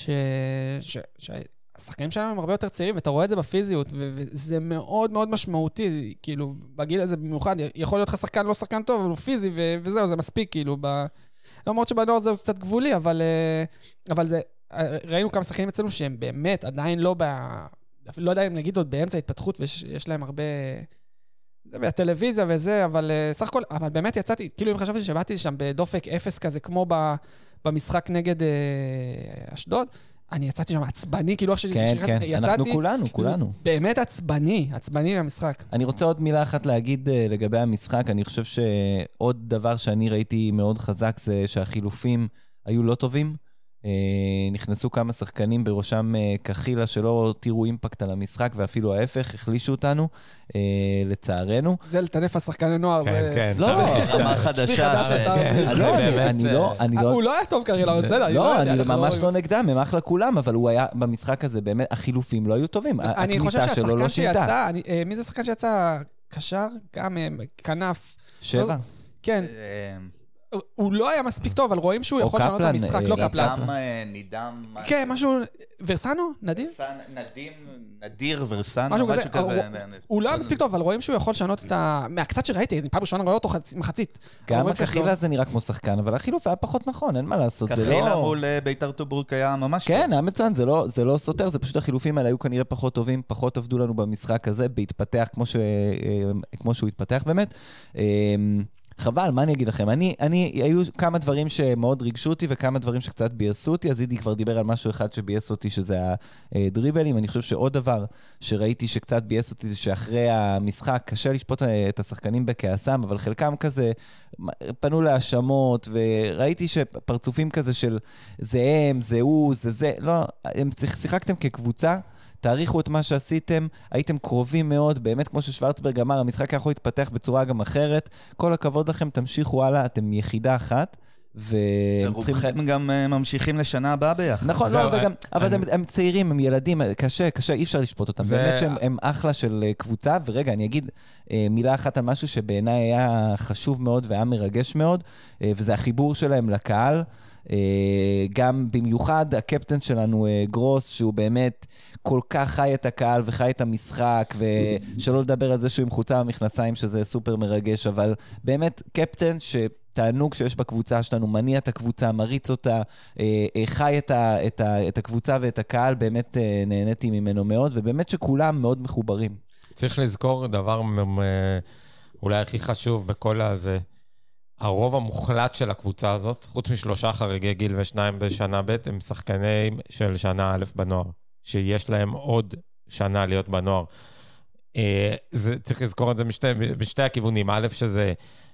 שהשחקנים שלנו הם הרבה יותר צעירים, ואתה רואה את זה בפיזיות, וזה מאוד מאוד משמעותי, כאילו, בגיל הזה במיוחד, יכול להיות לך שחקן לא שחקן טוב, אבל הוא פיזי, וזהו, זה מספיק, כאילו, למרות שבנוער זה קצת גבולי, אבל זה, ראינו כמה שחקנים אצלנו שהם באמת עדיין לא יודע אם נגיד עוד באמצע התפתחות, ויש להם הרבה, זה בטלוויזיה וזה, אבל סך הכל, אבל באמת יצאתי, כאילו אם חשבתי שבאתי שם בדופק אפס כזה, כמו במשחק נגד אשדוד, אני יצאתי שם עצבני, כאילו איך כן, אנחנו כולנו. באמת עצבני מהמשחק. אני רוצה עוד מילה אחת להגיד לגבי המשחק, אני חושב שעוד דבר שאני ראיתי מאוד חזק, זה שהחילופים היו לא טובים, נכנסו כמה שחקנים בראשם כחילה שלא תראו אימפקט על המשחק, ואפילו ההפך, החלישו אותנו, לצערנו. זה לטנף השחקני נוער. כן. לא, רמה חדשה. הוא לא היה טוב כרילה, לא, אני ממש לא נגדם, הם אחלה כולם, אבל הוא היה במשחק הזה, באמת, החילופים לא היו טובים. אני חושב שהשחקן שיצא, מי זה שחקן שיצא? קשר? גם כנף. 7? כן. הוא לא היה מספיק טוב, אבל רואים שהוא יכול לשנות את המשחק, לא קפלן. נידם... כן, משהו... ורסנו? נדיר? נדיר ורסנו, משהו כזה. הוא לא היה מספיק טוב, אבל רואים שהוא יכול לשנות את ה... מהקצת שראיתי, פעם ראשונה רואה אותו מחצית. גם הכחילה זה נראה כמו שחקן, אבל החילוף היה פחות נכון, אין מה לעשות. כחילה מול ביתר טוברוק היה ממש טוב. כן, היה מצוין, זה לא סותר, זה פשוט החילופים האלה היו כנראה פחות טובים, פחות עבדו לנו במשחק הזה, בהתפתח כמו שהוא התפתח באמת. חבל, מה אני אגיד לכם? היו כמה דברים שמאוד ריגשו אותי, וכמה דברים שקצת בייסו אותי, אז אידי כבר דיבר על משהו אחד שבייס אותי, שזה הדריבלים. אני חושב שעוד דבר שראיתי שקצת בייס אותי, זה שאחרי המשחק קשה לשפוט את השחקנים בכעסם, אבל חלקם כזה פנו להאשמות, וראיתי שפרצופים כזה של זה הם, זה הוא, זה, לא, הם שיחקתם כקבוצה, תאריכו את מה שעשיתם, הייתם קרובים מאוד, באמת כמו ששוורצברג אמר, המשחק יכול להתפתח בצורה גם אחרת, כל הכבוד לכם, תמשיכו הלאה, אתם יחידה אחת, ורובכם גם ממשיכים לשנה הבאה ביחד. נכון, אבל הם צעירים, הם ילדים, קשה, אי אפשר לשפוט אותם, באמת שהם אחלה של קבוצה, ורגע, אני אגיד מילה אחת על משהו שבעיניי היה חשוב מאוד והיה מרגש מאוד, וזה החיבור שלהם לקהל, גם במיוחד הקפטן שלנו גרוס, שהוא באמת כל כך חי את הקהל וחי את המשחק, ושלא לדבר על זה שהוא עם חולצה במכנסיים, שזה סופר מרגש, אבל באמת קפטן שתענוג שיש בקבוצה שלנו, מניע את הקבוצה, מריץ אותה, חי את הקבוצה ואת הקהל, באמת נהניתי ממנו מאוד, ובאמת שכולם מאוד מחוברים. צריך לזכור דבר אולי הכי חשוב בכל הזה, הרוב המוחלט של הקבוצה הזאת, חוץ מ3 חריגי גיל ו2 בשנה ב', הם שחקנים של שנה א' בנוער, שיש להם עוד שנה להיות בנוער. צריך לזכור את זה בשתי הכיוונים. א', שזה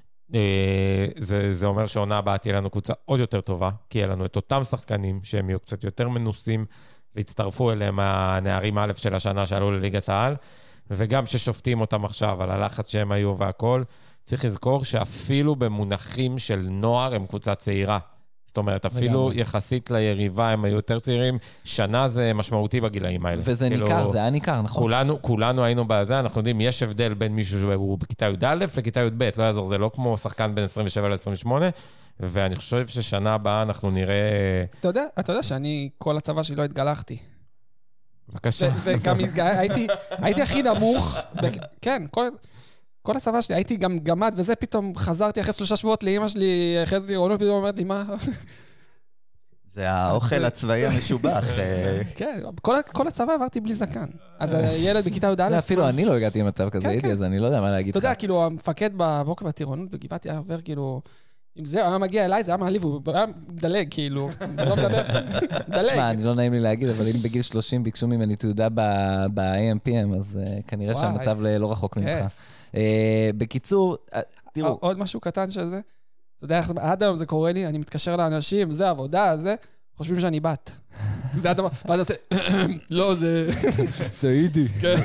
זה אומר שעונה הבאה תהיה לנו קבוצה עוד יותר טובה, כי יהיה לנו את אותם שחקנים שהם יהיו קצת יותר מנוסים, והצטרפו אליהם הנערים א' של השנה שעלו לליגת העל, וגם ששופטים אותם עכשיו על הלחץ שהם היו והכל, צריך לזכור שאפילו במונחים של נוער הם קבוצה צעירה. זאת אומרת, אפילו יחסית ליריבה הם היו יותר צעירים, שנה זה משמעותי בגילאים האלה. וזה ניכר, זה היה ניכר, נכון. כולנו היינו בזה, אנחנו יודעים, יש הבדל בין מישהו שהוא בכיתה י"א לכיתה י"ב, לא יעזור, זה לא כמו שחקן בין 27 ל-28, ואני חושב ששנה הבאה אנחנו נראה... אתה יודע שאני, כל הצבא שלי לא התגלחתי. בבקשה. וגם הייתי הכי נמוך, כן, כל הצבא שלי, הייתי גם גמד, וזה פתאום חזרתי אחרי 3 שבועות לאמא שלי, אחרי זירונות, פתאום אומרת לי, מה? זה האוכל הצבאי המשובח. כן, כל הצבא עברתי בלי זקן. אז הילד בכיתה י"א... אפילו אני לא הגעתי למצב כזה, אידי, אז אני לא יודע מה להגיד לך. אתה יודע, כאילו, המפקד בבוקר בטירונות בגבעתי היה עובר, כאילו, אם זה היה מגיע אליי, זה היה מעליב, הוא היה מדלג, כאילו, לא מדבר, מדלג. תשמע, אני לא נעים לי להגיד, אבל אם בגיל 30 ביקשו ממני תעודה ב-AMPM, אז כנראה שהמצב לא רחוק ממך. בקיצור, תראו... עוד משהו קטן שזה, אתה יודע איך עד היום זה קורה לי, אני מתקשר לאנשים, זה עבודה, זה, חושבים שאני בת. זה הדבר, ואז עושה, לא, זה... זה אידי. כן.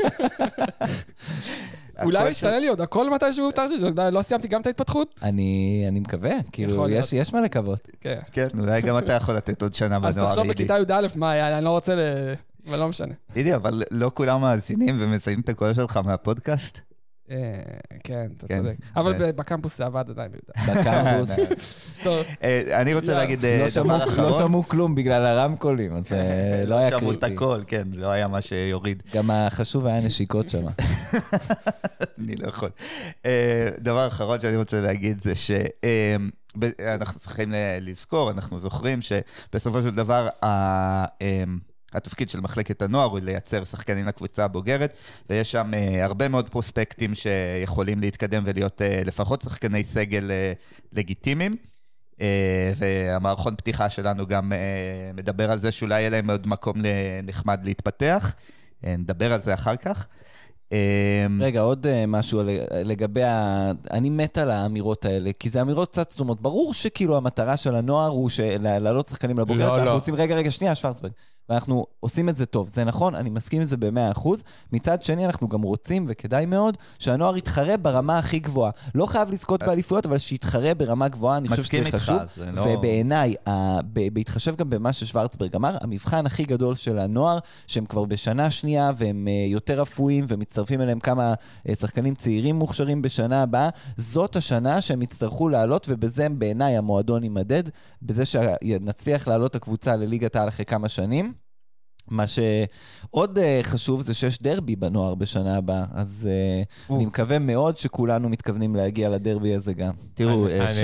אולי ישתנה לי עוד הכל מתישהו הותר לא סיימתי גם את ההתפתחות? אני מקווה, כאילו, יש מה לקוות. כן, אולי גם אתה יכול לתת עוד שנה בנוער, אידי. אז תחשוב בכיתה י"א מה היה, אני לא רוצה אבל לא משנה. אידי, אבל לא כולם מאזינים ומזיינים את הקול שלך מהפודקאסט? כן, אתה צודק. אבל בקמפוס זה עבד עדיין. בקמפוס. אני רוצה להגיד דבר אחרון. לא שמעו כלום בגלל הרמקולים, אז לא היה קריטי. שמעו את הכל, כן, לא היה מה שיוריד. גם החשוב היה נשיקות שם. אני לא יכול. דבר אחרון שאני רוצה להגיד זה שאנחנו צריכים לזכור, אנחנו זוכרים שבסופו של דבר התפקיד של מחלקת הנוער הוא לייצר שחקנים לקבוצה הבוגרת, ויש שם הרבה מאוד פרוספקטים שיכולים להתקדם ולהיות לפחות שחקני סגל לגיטימיים, והמערכון פתיחה שלנו גם מדבר על זה שאולי יהיה להם עוד מקום נחמד להתפתח, נדבר על זה אחר כך. רגע, עוד משהו לגבי אני מת על האמירות האלה, כי זה אמירות קצת סתומות. ברור שכאילו המטרה של הנוער הוא להעלות שחקנים לבוגרת, ואנחנו עושים, רגע, שנייה, שוורצברג. ואנחנו עושים את זה טוב. זה נכון, אני מסכים עם זה ב100%. מצד שני, אנחנו גם רוצים, וכדאי מאוד, שהנוער יתחרה ברמה הכי גבוהה. לא חייב לזכות באליפויות, אבל שיתחרה ברמה גבוהה, אני חושב שזה חשוב. ובעיניי, בהתחשב גם במה ששוורצברג אמר, המבחן הכי גדול של הנוער, שהם כבר בשנה שנייה, והם יותר אפויים, ומצטרפים אליהם כמה שחקנים צעירים מוכשרים בשנה הבאה, זאת השנה שהם יצטרכו לעלות, ובזה בעיניי המועדון יימדד, בזה שנצליח לעלות הקבוצה לליגת העל אחרי כמה שנים. מה שעוד חשוב זה שיש דרבי בנוער בשנה הבאה, אז אני מקווה מאוד שכולנו מתכוונים להגיע לדרבי הזה גם. תראו,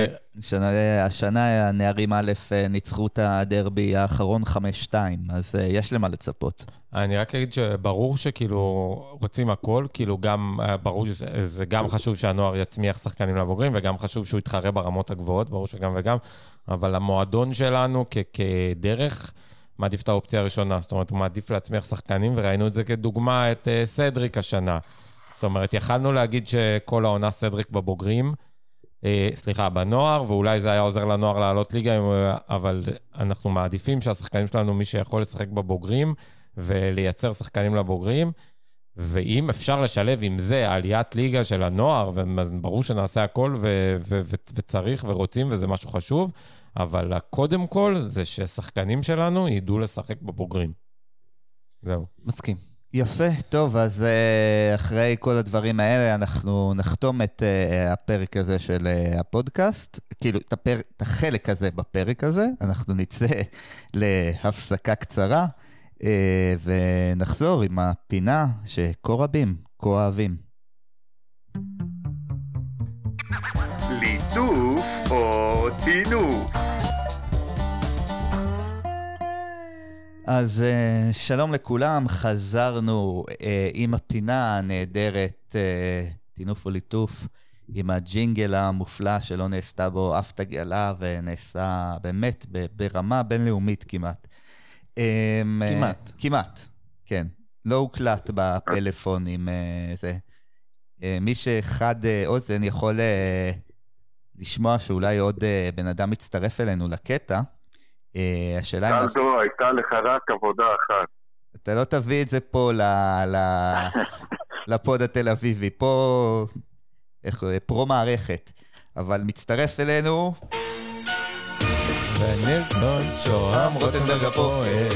השנה הנערים א' ניצחו את הדרבי האחרון 5-2, אז יש למה לצפות. אני רק אגיד שברור שכאילו רוצים הכל, כאילו גם ברור שזה גם חשוב שהנוער יצמיח שחקנים לבוגרים, וגם חשוב שהוא יתחרה ברמות הגבוהות, ברור שגם וגם, אבל המועדון שלנו כדרך מעדיף את האופציה הראשונה, זאת אומרת, הוא מעדיף להצמיח שחקנים, וראינו את זה כדוגמה את סדריק השנה. זאת אומרת, יכלנו להגיד שכל העונה סדריק בבוגרים, בנוער, ואולי זה היה עוזר לנוער לעלות ליגה, אבל אנחנו מעדיפים שהשחקנים שלנו, מי שיכול לשחק בבוגרים, ולייצר שחקנים לבוגרים, ואם אפשר לשלב עם זה עליית ליגה של הנוער, וברור שנעשה הכל, וצריך ורוצים, וזה משהו חשוב, אבל קודם כל זה ששחקנים שלנו ידעו לשחק בבוגרים. זהו. מסכים. יפה, טוב, אז אחרי כל הדברים האלה אנחנו נחתום את הפרק הזה של הפודקאסט, כאילו את החלק הזה בפרק הזה, אנחנו נצא להפסקה קצרה, ונחזור עם הפינה שכה רבים, כה אוהבים. ליטוף או טינוף. אז שלום לכולם, חזרנו עם הפינה הנהדרת, טינוף או ליטוף, עם הג'ינגל המופלא שלא נעשתה בו אף תגלה, ונעשה באמת ברמה בינלאומית כמעט. כמעט, כן. לא הוקלט בפלאפון עם זה. מי שאחד אוזן יכול לשמוע שאולי עוד בן אדם מצטרף אלינו לקטע. השאלה אם... דלדו, הייתה לך רק עבודה אחת. אתה לא תביא את זה פה לפוד התל אביבי. פה פרו מערכת. אבל מצטרף אלינו... ונרטון שוהם רוטנברג הפועל.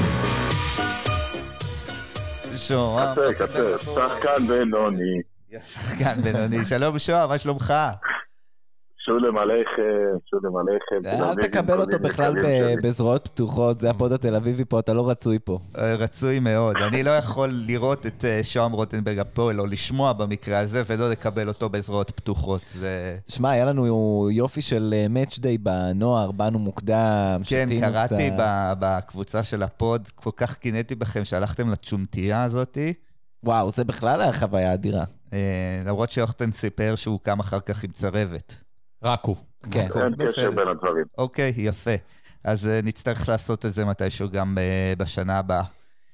שוהם רוטנברג. שחקן בינוני. שחקן בינוני. שלום שוהם, מה שלומך? שולם עליכם. אל תקבל אותו בכלל בזרועות פתוחות, זה הפוד התל אביבי פה, אתה לא רצוי פה. רצוי מאוד. אני לא יכול לראות את שוהם רוטנברג הפועל, או לשמוע במקרה הזה, ולא לקבל אותו בזרועות פתוחות. שמע, היה לנו יופי של match day בנוער, באנו מוקדם, כן, קראתי בקבוצה של הפוד, כל כך קינאתי בכם שהלכתם לצ'ומתייה הזאת. וואו, זה בכלל היה חוויה אדירה. למרות שאוכטן סיפר שהוא קם אחר כך עם צרבת. רק הוא. כן. אין קשר בין הדברים. אוקיי, יפה. אז נצטרך לעשות את זה מתישהו גם בשנה הבאה.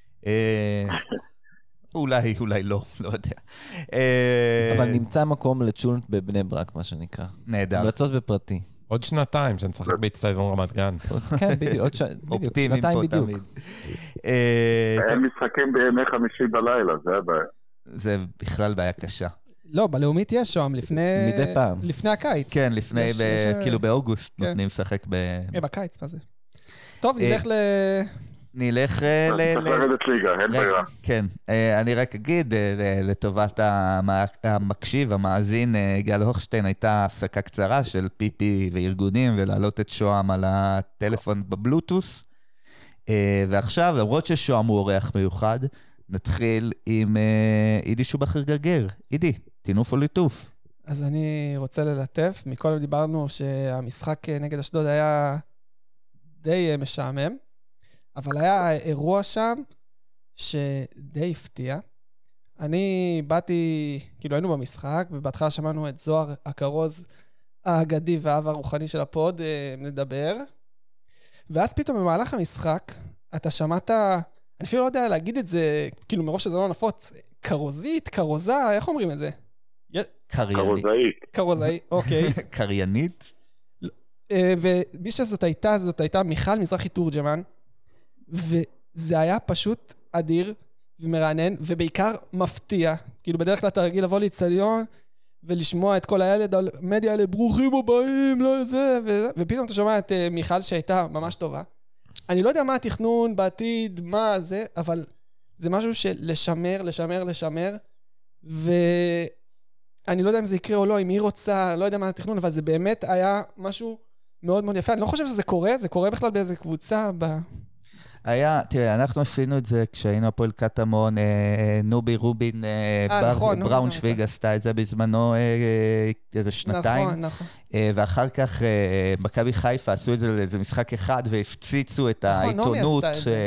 אולי לא יודע. אבל נמצא מקום לצ'ולנט בבני ברק, מה שנקרא. נהדר. המלצות בפרטי. עוד שנתיים שנשחק באצטדיון רמת גן. כן, בדיוק, אופטימיים פה תמיד. אין משחקים בימי חמישי בלילה, זה הבעיה. זה בכלל בעיה קשה. לא, בלאומית יש שם, מדי פעם. לפני הקיץ. כן, לפני, כאילו באוגוסט נותנים לשחק בקיץ, מה זה? טוב, נלך צריך לרדת ליגה, אין בעיה. כן, אני רק אגיד, לטובת המקשיב, המאזין, גל הוכשטיין, הייתה הפסקה קצרה של פיפי וארגונים, ולהעלות את שוהם על הטלפון בבלוטוס. ועכשיו, למרות ששוהם הוא אורח מיוחד, נתחיל עם אידי שובחר גרגר. אידי, תינוף או ליטוף? אז אני רוצה ללטף. מקודם דיברנו שהמשחק נגד אשדוד היה די משעמם, אבל היה אירוע שם שדי הפתיע. אני באתי, כאילו היינו במשחק, ובהתחלה שמענו את זוהר הכרוז האגדי והאב הרוחני של הפוד נדבר, ואז פתאום במהלך המשחק אתה שמעת, אני אפילו לא יודע להגיד את זה, כאילו מרוב שזה לא נפוץ, קרוזית, קרוזה, איך אומרים את זה? קרוזאית, אוקיי. קריינית? ומי שזאת הייתה מיכל מזרחי תורג'מן, וזה היה פשוט אדיר ומרענן, ובעיקר מפתיע. כאילו בדרך כלל אתה רגיל לבוא לאצטדיון, ולשמוע את כל הילד המדיה האלה, ברוכים הבאים, לא זה, ופתאום אתה שומע את מיכל שהייתה ממש טובה. אני לא יודע מה התכנון בעתיד, מה זה, אבל זה משהו של לשמר, ואני לא יודע אם זה יקרה או לא, אם היא רוצה, לא יודע מה התכנון, אבל זה באמת היה משהו מאוד מאוד יפה. אני לא חושב שזה קורה, זה קורה בכלל באיזה קבוצה תראה, אנחנו עשינו את זה כשהיינו הפועל קטמון, נובי רובין, בראונשוויג עשתה את זה בזמנו איזה שנתיים. נכון. ואחר כך מכבי חיפה עשו את זה לאיזה משחק אחד, והפציצו את העיתונות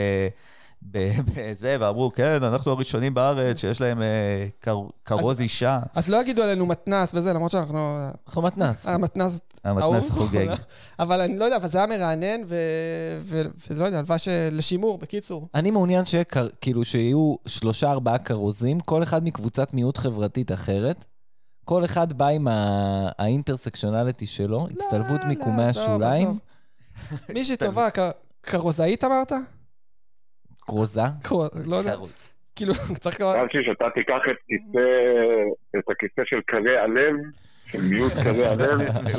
בזה, ואמרו, כן, אנחנו הראשונים בארץ שיש להם קרוז אישה. אז לא יגידו עלינו מתנס וזה, למרות שאנחנו... אנחנו מתנס. המתנס חוגג. אבל אני לא יודע, אבל זה היה מרענן, ולא יודע, הלוואה לשימור, בקיצור. אני מעוניין שיהיו 3-4 קרוזים, כל אחד מקבוצת מיעוט חברתית אחרת, כל אחד בא עם האינטרסקשונליטי שלו, הצטלבות מיקומי השוליים. מי שטובה, קרוזאית אמרת? קרוזה? לא יודע. כאילו, צריך כבר... חשבתי שאתה תיקח את הכיסא של קרי הלב, של מיעוט קרי הלב.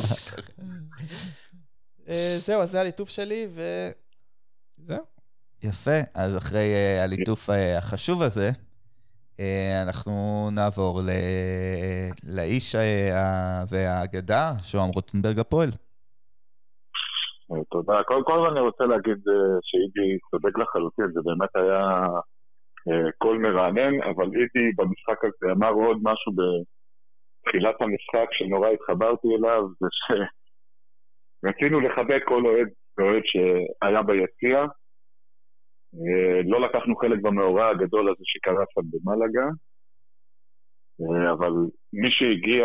זהו, אז זה הליטוף שלי, וזהו. יפה, אז אחרי הליטוף החשוב הזה, אנחנו נעבור לאיש והאגדה, שוהם רוטנברג הפועל. תודה. קודם כל אני רוצה להגיד שאידי צודק לחלוטין, זה באמת היה קול מרענן, אבל אידי במשחק הזה אמר עוד משהו בתחילת המשחק שנורא התחברתי אליו, זה שרצינו לחבק כל אוהד שהיה ביציע, לא לקחנו חלק במאורע הגדול הזה שקרה שם במלגה, אבל מי שהגיע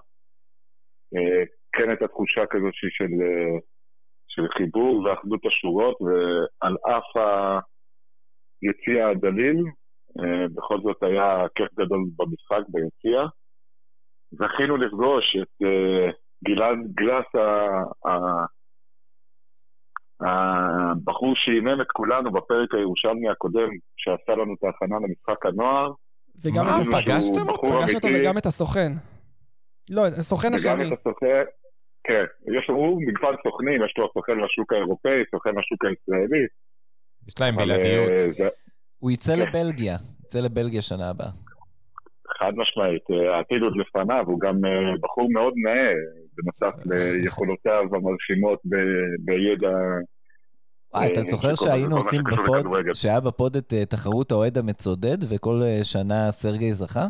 כן את התחושה כזאת של חיבור ואחדות השורות, ועל אף היציע הדליל, בכל זאת היה כיף גדול במשחק ביציע. זכינו לפגוש את גלעד גלס, הבחור שאימן את כולנו בפרק הירושלמי הקודם, שעשה לנו את ההכנה למשחק הנוער. וגם את פגשתם אותו וגם את הסוכן. לא, הסוכן השני. וגם את הסוכן. כן, יש לו מגוון סוכנים, יש לו סוכן לשוק האירופאי, סוכן לשוק הישראלי. יש להם בלעדיות. הוא יצא לבלגיה, שנה הבאה. חד משמעית, העתיד עוד לפניו, הוא גם בחור מאוד נאה, בנוסף ליכולותיו המרשימות בידע. אתה זוכר שהיינו עושים בפוד, שהיה בפוד את תחרות האוהד המצודד, וכל שנה סרגי זכה?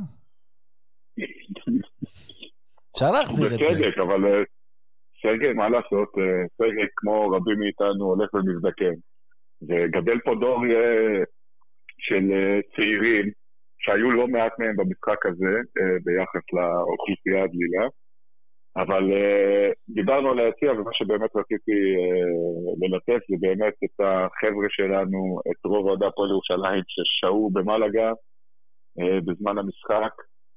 אפשר להחזיר את זה. בצדק, אבל סרגי, מה לעשות? סרגי כמו רבים מאיתנו הולך ומזדקן. וגדל פה דור של צעירים, שהיו לא מעט מהם במשחק הזה, ביחס לאוכלוסייה הדלילה. אבל דיברנו על היציע, ומה שבאמת רציתי ללטף זה באמת את החבר'ה שלנו, את רוב אוהדי הפועל ירושלים ששהו במלאגה בזמן המשחק,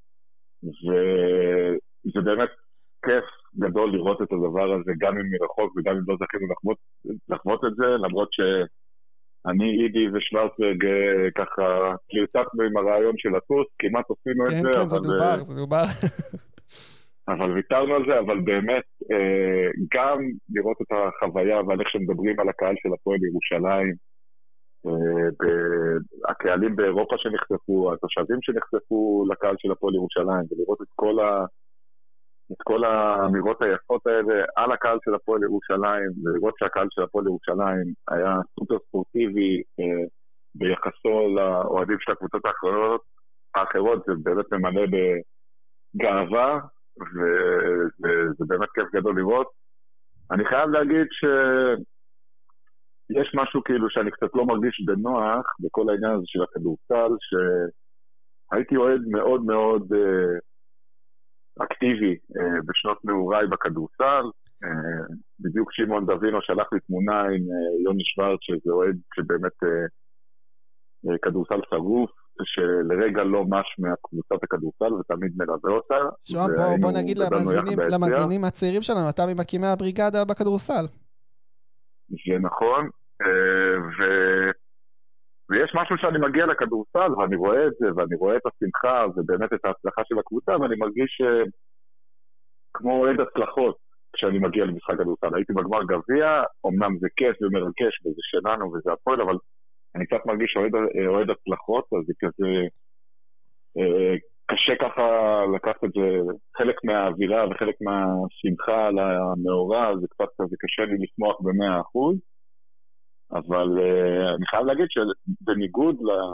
וזה באמת כיף גדול לראות את הדבר הזה, גם אם מרחוק וגם אם לא זכינו לחוות את זה, למרות שאני, אידי ושוורצברג ככה קלירטטנו עם הרעיון של הטוס, כמעט עשינו את זה. כן, זה דובר. אבל ויתרנו על זה, אבל באמת גם לראות את החוויה ועל איך שמדברים על הקהל של הפועל ירושלים, הקהלים באירופה שנחשפו, התושבים שנחשפו לקהל של הפועל ירושלים, ולראות את כל האמירות היפות האלה על הקהל של הפועל ירושלים, ולראות שהקהל של הפועל ירושלים היה סופר ספורטיבי ביחסו לאוהדים של הקבוצות האחרות, זה באמת ממלא בגאווה, וזה באמת כיף גדול לראות. אני חייב להגיד שיש משהו כאילו שאני קצת לא מרגיש בנוח בכל העניין הזה של הכדורסל, שהייתי אוהד מאוד מאוד אקטיבי בשנות נעוריי בכדורסל. בדיוק שמעון דווינו שלח לי תמונה עם יוני שוורץ, שזה אוהד שבאמת כדורסל שרוף, שלרגע לא מש מהקבוצת הכדורסל ותמיד מלווה אותה. שואם, בוא נגיד למאזינים הצעירים שלנו, אתה ממקימי הבריגדה בכדורסל. זה נכון, ויש משהו שאני מגיע לכדורסל ואני רואה את זה, ואני רואה את השמחה ובאמת את ההצלחה של הקבוצה, ואני מרגיש כמו אוהד הצלחות כשאני מגיע למשחק כדורסל. הייתי בגמר גביע, אמנם זה כיף ומרגש וזה שלנו וזה הפועל, אבל אני קצת מרגיש אוהד הצלחות, אז זה כזה קשה ככה לקחת את זה, חלק מהאווירה וחלק מהשמחה על המאורע, זה קצת כזה קשה לי לשמוח ב100%, אבל אני חייב להגיד שבניגוד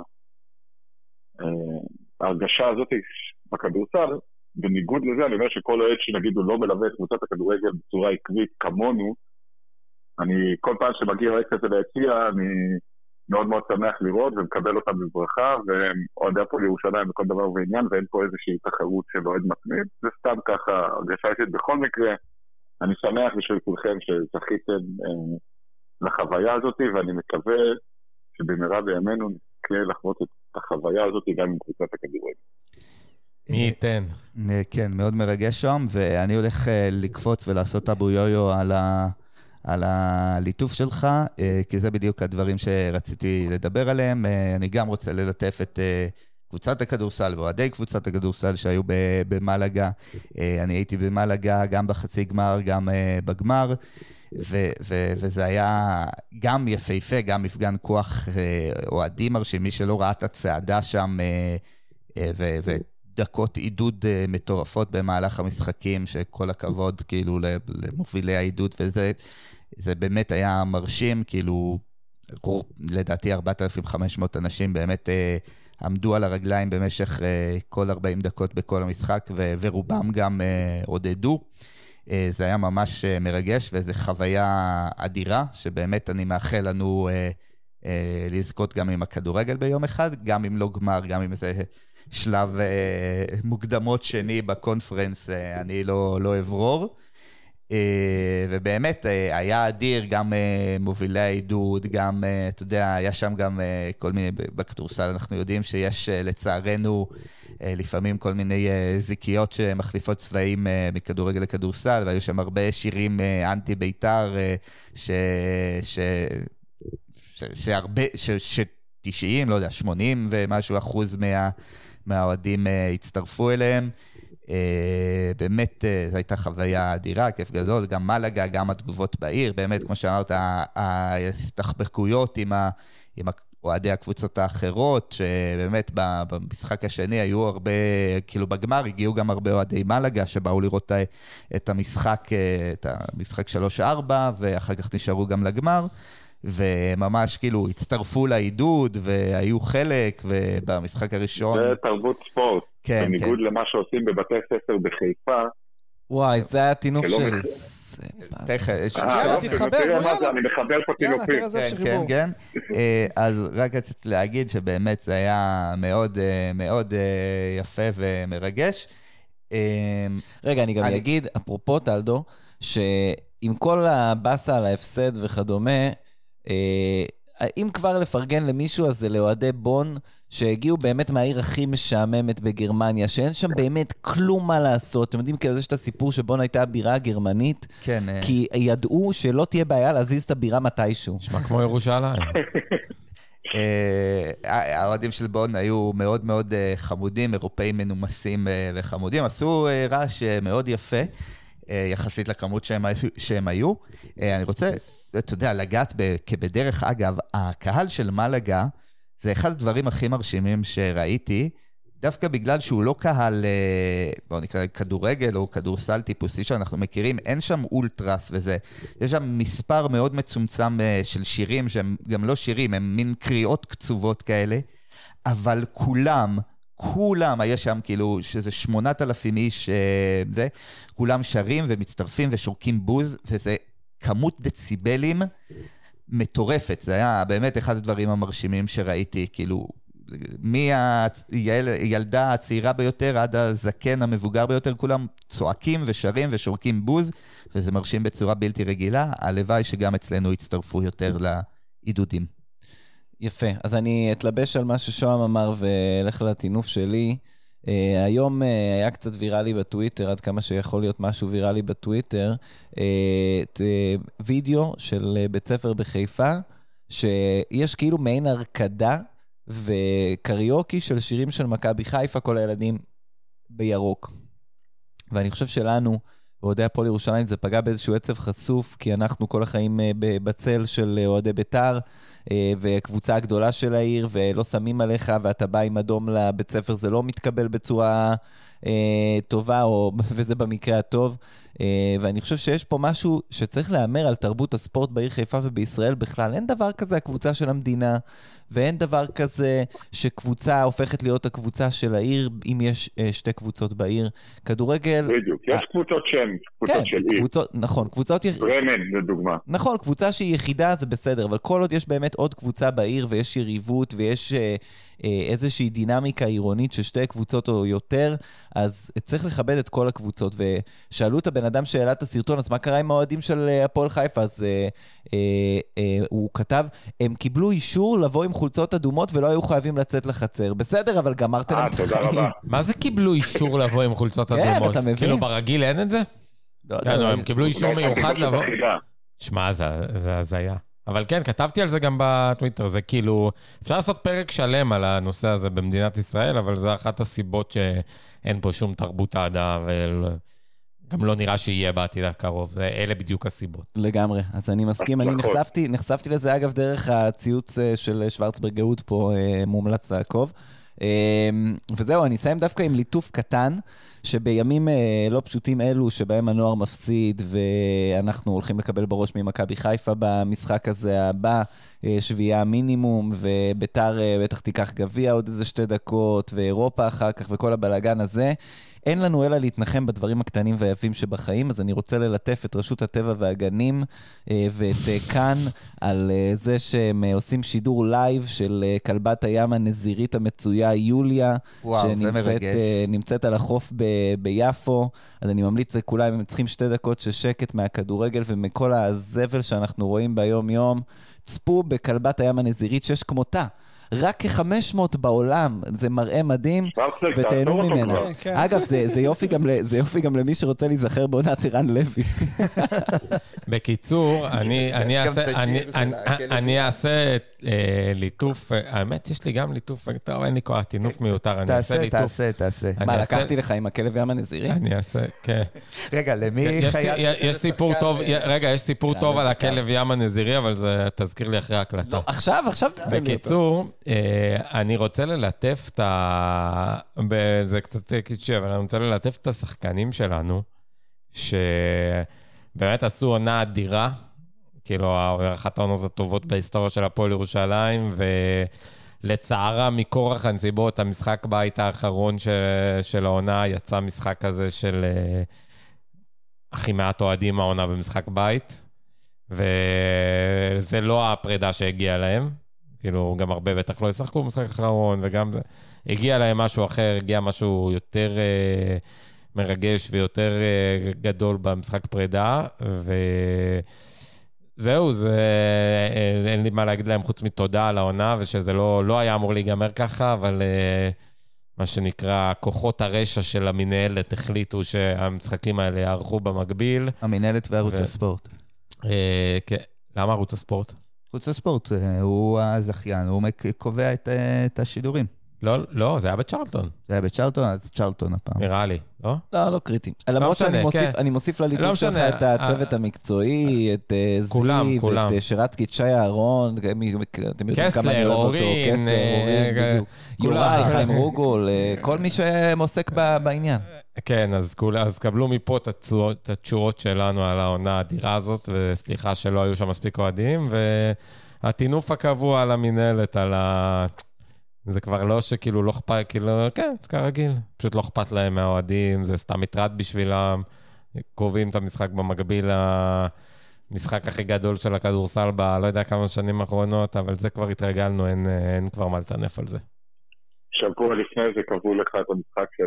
להרגשה הזאת בכדורסל, בניגוד לזה אני אומר שכל אוהד שנגיד הוא לא מלווה את קבוצת הכדורגל בצורה עקבית כמונו, אני כל פעם שמגיע אוהד כזה ליציע, אני מאוד מאוד שמח לראות ומקבל אותם בברכה, ואוהדי הפועל ירושלים בכל דבר ועניין, ואין פה איזושהי תחרות של אוהד מתמיד. זה סתם ככה, הרגשה אישית. בכל מקרה, אני שמח בשביל כולכם שזכיתם לחוויה הזאת, ואני מקווה שבמהרה בימינו נזכה לחוות את החוויה הזאת גם עם קבוצת הכדורגל. מי ייתן? כן, מאוד מרגש שם, ואני הולך לקפוץ ולעשות אבו יויו על הליטוף שלך, כי זה בדיוק הדברים שרציתי לדבר עליהם. אני גם רוצה ללטף את קבוצת הכדורסל ואוהדי קבוצת הכדורסל שהיו במלאגה. אני הייתי במלאגה גם בחצי גמר, גם בגמר, וזה היה גם יפהפה, גם מפגן כוח אוהדים מרשים, מי שלא ראה את הצעדה שם, ודקות עידוד מטורפות במהלך המשחקים, שכל הכבוד כאילו למובילי העידוד, וזה באמת היה מרשים, כאילו לדעתי 4,500 אנשים באמת עמדו על הרגליים במשך כל 40 דקות בכל המשחק, ורובם גם עודדו. זה היה ממש מרגש, וזו חוויה אדירה, שבאמת אני מאחל לנו לזכות גם עם הכדורגל ביום אחד, גם אם לא גמר, גם אם זה שלב מוקדמות שני בקונפרנס, אני לא אברור. ובאמת היה אדיר, גם מובילי העידוד, גם, אתה יודע, היה שם גם כל מיני, בכדורסל אנחנו יודעים שיש לצערנו לפעמים כל מיני זיקיות שמחליפות צבעים מכדורגל לכדורסל, והיו שם הרבה שירים אנטי ביתר, שהרבה, 90, לא יודע, 80 ומשהו אחוז מהאוהדים הצטרפו אליהם. באמת זו הייתה חוויה אדירה, כיף גדול, גם מלאגה, גם התגובות בעיר, באמת כמו שאמרת, ההסתחבקויות עם אוהדי הקבוצות האחרות, שבאמת במשחק השני היו הרבה, כאילו בגמר הגיעו גם הרבה אוהדי מלגה, שבאו לראות את המשחק 3-4, ואחר כך נשארו גם לגמר, וממש כאילו הצטרפו לעידוד, והיו חלק, ובמשחק הראשון... זה תרבות ספורט, כן, בניגוד למה שעושים בבתי ספר בחיפה. וואי, זה היה תינוף של... תתחבר, אני מחבר פה תינופים. כן, כן. אז רק רציתי להגיד שבאמת זה היה מאוד מאוד יפה ומרגש. רגע, אני גם אגיד, אפרופו טלדו, שעם כל הבאסה על ההפסד וכדומה, אם כבר לפרגן למישהו, אז זה לאוהדי בון, שהגיעו באמת מהעיר הכי משעממת בגרמניה, שאין שם באמת כלום מה לעשות. אתם יודעים, כזה שאתה סיפור שבון הייתה הבירה הגרמנית, כן. כי ידעו שלא תהיה בעיה להזיז את הבירה מתישהו. נשמע כמו ירושלים. האוהדים של בון היו מאוד מאוד חמודים, אירופאים מנומסים וחמודים, עשו רעש מאוד יפה, יחסית לכמות שהם היו. אני רוצה, אתה יודע, לגעת כבדרך אגב, הקהל של מלגה, זה אחד הדברים הכי מרשימים שראיתי, דווקא בגלל שהוא לא קהל, בואו נקרא כדורגל או כדורסל טיפוסי שאנחנו מכירים, אין שם אולטרס וזה. יש שם מספר מאוד מצומצם של שירים, שהם גם לא שירים, הם מין קריאות קצובות כאלה, אבל כולם, היה שם כאילו, שזה 8,000 איש, זה, כולם שרים ומצטרפים ושורקים בוז, וזה כמות דציבלים מטורפת. זה היה באמת אחד הדברים המרשימים שראיתי, כאילו, מהילדה הצעירה ביותר עד הזקן המבוגר ביותר, כולם צועקים ושרים ושורקים בוז, וזה מרשים בצורה בלתי רגילה. הלוואי שגם אצלנו יצטרפו יותר לעידודים. יפה, אז אני אתלבש על מה ששועם אמר ואלך לתינוף שלי. היום היה קצת ויראלי בטוויטר, עד כמה שיכול להיות משהו ויראלי בטוויטר, וידאו של בית ספר בחיפה, שיש כאילו מעין הרקדה וקריוקי של שירים של מכבי חיפה, כל הילדים בירוק. ואני חושב שלנו, אוהדי הפועל ירושלים, זה פגע באיזשהו עצב חשוף, כי אנחנו כל החיים בצל של אוהדי בית"ר, וקבוצה הגדולה של העיר, ולא שמים עליך, ואתה בא עם אדום לבית ספר, זה לא מתקבל בצורה טובה, וזה במקרה הטוב. ואני חושב שיש פה משהו שצריך לאמר על תרבות הספורט בעיר חיפה ובישראל בכלל. אין דבר כזה הקבוצה של המדינה, ואין דבר כזה שקבוצה הופכת להיות הקבוצה של העיר, אם יש שתי קבוצות בעיר. כדורגל... בדיוק, יש קבוצות שהן קבוצות של עיר. נכון, קבוצות... ברמן, זה דוגמה. נכון, קבוצה שהיא יחידה זה בסדר, אבל כל עוד יש באמת עוד קבוצה בעיר, ויש יריבות, ויש איזושהי דינמיקה עירונית של שתי קבוצות או יותר, אז צריך לכבד את כל הקבוצות. ושאלו את הבן אדם שאלה את הסרטון, אז מה קרה עם האוהדים של הפועל חיפה? אז הוא כתב, הם קיבלו אישור לבוא עם חולצות אדומות ולא היו חייבים לצאת לחצר. בסדר, אבל גמרתם את תודה רבה. מה זה קיבלו אישור לבוא עם חולצות אדומות? כן, אתה מבין. כאילו ברגיל אין את זה? הם קיבלו אישור מיוחד לבוא. שמע, זה הזיה. אבל כן, כתבתי על זה גם בטוויטר, זה כאילו, אפשר לעשות פרק שלם על הנושא הזה במדינת ישראל, אבל זה אחת הסיבות שאין פה שום תרבות אהדה, וגם לא נראה שיהיה בעתיד הקרוב. אלה בדיוק הסיבות. לגמרי, אז אני מסכים, אני נחשפתי לזה אגב דרך הציוץ של שוורצברג גאות פה, מומלץ לעקוב. וזהו, אני אסיים דווקא עם ליטוף קטן, שבימים לא פשוטים אלו, שבהם הנוער מפסיד, ואנחנו הולכים לקבל בראש ממכבי חיפה במשחק הזה הבא, שביעה מינימום, וביתר בטח תיקח גביע עוד איזה 2 דקות, ואירופה אחר כך, וכל הבלגן הזה. אין לנו אלא להתנחם בדברים הקטנים והיפים שבחיים, אז אני רוצה ללטף את רשות הטבע והגנים ואת כאן על זה שהם עושים שידור לייב של כלבת הים הנזירית המצויה יוליה, שנמצאת על החוף ביפו. אז אני ממליץ לכולם, הם צריכים 2 דקות של שקט מהכדורגל ומכל הזבל שאנחנו רואים ביום יום, צפו בכלבת הים הנזירית שיש כמותה. רק כ-500 בעולם, זה מראה מדהים, ותהנו ממנו. אגב, זה יופי גם למי שרוצה להיזכר בעונת ערן לוי. בקיצור, אני אעשה ליטוף, האמת, יש לי גם ליטוף, טוב, אין לי כוח, תינוף מיותר, אני אעשה ליטוף. תעשה. מה, לקחתי לך עם הכלב ים הנזירי? אני אעשה, כן. רגע, למי חייב... יש סיפור טוב על הכלב ים הנזירי, אבל זה תזכיר לי אחרי ההקלטה. עכשיו תתן לי אותו. בקיצור, אני רוצה ללטף את זה קצת קיצ'י, אבל אני רוצה ללטף את השחקנים שלנו, שבאמת עשו עונה אדירה, כאילו, אחת העונות הטובות בהיסטוריה של הפועל ירושלים, ולצערה מכורח הנסיבות, המשחק בית האחרון של העונה, יצא משחק כזה של הכי מעט אוהדים העונה במשחק בית, וזה לא הפרידה שהגיעה להם, כאילו, גם הרבה בטח לא ישחקו במשחק האחרון, וגם הגיע להם משהו אחר, הגיע משהו יותר מרגש ויותר גדול במשחק פרידה, זהו, אין לי מה להגיד להם חוץ מתודה על העונה, ושזה לא היה אמור להיגמר ככה, אבל מה שנקרא, כוחות הרשע של המנהלת החליטו שהמשחקים האלה יערכו במקביל. המנהלת וערוץ הספורט. כן, למה ערוץ הספורט? ערוץ הספורט, הוא הזכיין, הוא קובע את השידורים. לא, זה היה בצ'רלטון. זה היה בצ'רלטון, אז צ'רלטון הפעם. נראה לי, לא? לא קריטי. למרות שאני מוסיף לליטוף שלך את הצוות המקצועי, את זיו, את שרצקי, צ'י אהרון, אתם יודעים כמה אני אוהב אותו, קסלר, אורין, יוראי, חיים רוגול, כל מי שעוסק בעניין. כן, אז קבלו מפה את התשורות שלנו על העונה האדירה הזאת, וסליחה שלא היו שם מספיק אוהדים, והטינוף הקבוע על המנהלת, על זה כבר לא שכאילו לא אכפת, כאילו, כן, כרגיל. פשוט לא אכפת להם מהאוהדים, זה סתם מטרד בשבילם. קובעים את המשחק במקביל למשחק הכי גדול של הכדורסל לא יודע כמה שנים האחרונות, אבל זה כבר התרגלנו, אין כבר מה לטנף על זה. שבוע לפני זה קבעו לך את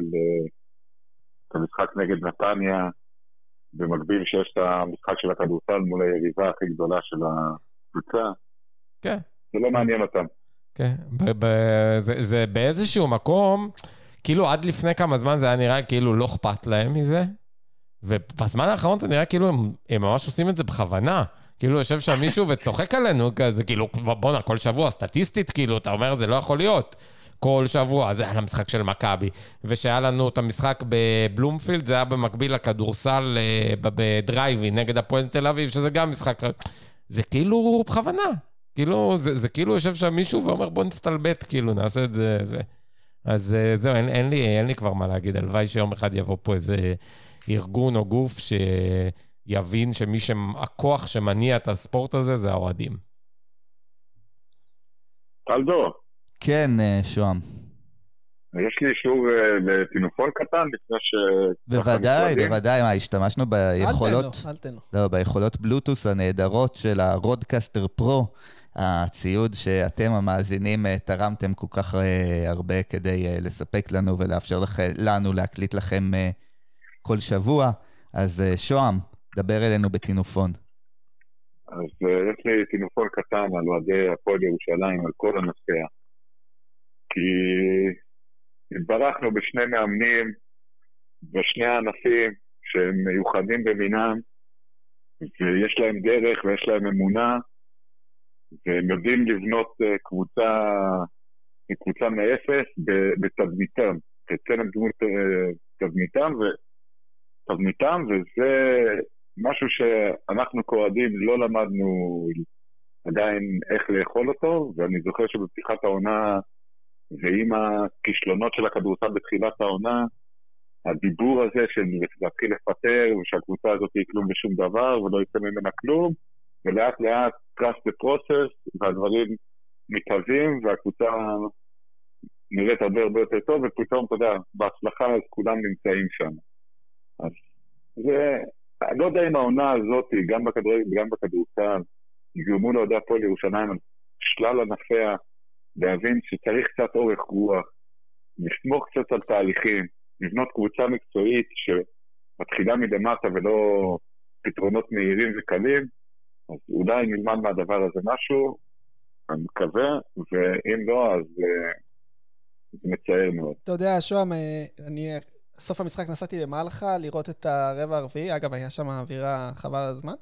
המשחק נגד נתניה, במקביל שיש את המשחק של הכדורסל מול היריבה הכי גדולה של הקבוצה. כן. זה לא מעניין אותם. כן, זה באיזשהו מקום, כאילו עד לפני כמה זמן זה היה נראה כאילו לא אכפת להם מזה, ובזמן האחרון זה נראה כאילו הם ממש עושים את זה בכוונה, כאילו יושב שם מישהו וצוחק עלינו כזה, כאילו בונה כל שבוע סטטיסטית, כאילו אתה אומר זה לא יכול להיות, כל שבוע, זה היה למשחק של מכבי, ושהיה לנו את המשחק בבלומפילד, זה היה במקביל לכדורסל בדרייבי נגד הפועל תל אביב, שזה גם משחק, זה כאילו בכוונה. כאילו, זה כאילו יושב שם מישהו ואומר, בוא נסתלבט, כאילו, נעשה את זה. אז זהו, אין לי כבר מה להגיד. הלוואי שיום אחד יבוא פה איזה ארגון או גוף שיבין הכוח שמניע את הספורט הזה, זה האוהדים. טלדו. כן, שוהם. יש לי אישור לטינופון קטן לפני בוודאי, מה, השתמשנו ביכולות... אל תנו. לא, ביכולות בלוטוס הנהדרות של הרודקאסטר פרו, הציוד שאתם המאזינים תרמתם כל כך הרבה כדי לספק לנו ולאפשר לנו להקליט לכם כל שבוע. אז שוהם, דבר אלינו בטינופון. אז יש לי טינופון קטן על אוהדי הפועל ירושלים, על כל הנושא. כי התברכנו בשני מאמנים, בשני הענפים שהם מיוחדים במינם, ויש להם דרך ויש להם אמונה, והם יודעים לבנות קבוצה מאפס בתבניתם, תצלם דמות תבניתם, וזה משהו שאנחנו כאוהדים לא למדנו עדיין איך לאכול אותו, ואני זוכר שבפתיחת העונה, ועם הכישלונות של הכדורסל בתחילת העונה, הדיבור הזה של להתחיל לפטר, ושהקבוצה הזאת היא כלום ושום דבר, ולא יצא ממנה כלום, ולאט לאט trust the process, והדברים מתהווים, והקבוצה נראית הרבה יותר טוב, ופתאום, אתה יודע, בהצלחה אז כולם נמצאים שם. אז זה, אני לא יודע אם העונה הזאת, גם בכדורגל וגם בכדורסל, יגרמו לאוהדי הפועל ירושלים על שלל ענפיה, להבין שצריך קצת אורך רוח, לסמוך קצת על תהליכים, לבנות קבוצה מקצועית שמתחילה מלמטה ולא פתרונות מהירים וקלים, אז אולי נלמד מהדבר הזה משהו. אני מקווה, ואם לא, אז זה מצער מאוד. אתה יודע, שוהם, סוף המשחק נסעתי למלחה לראות את הרבע הרביעי, אגב, היה שם אווירה חבל על הזמן,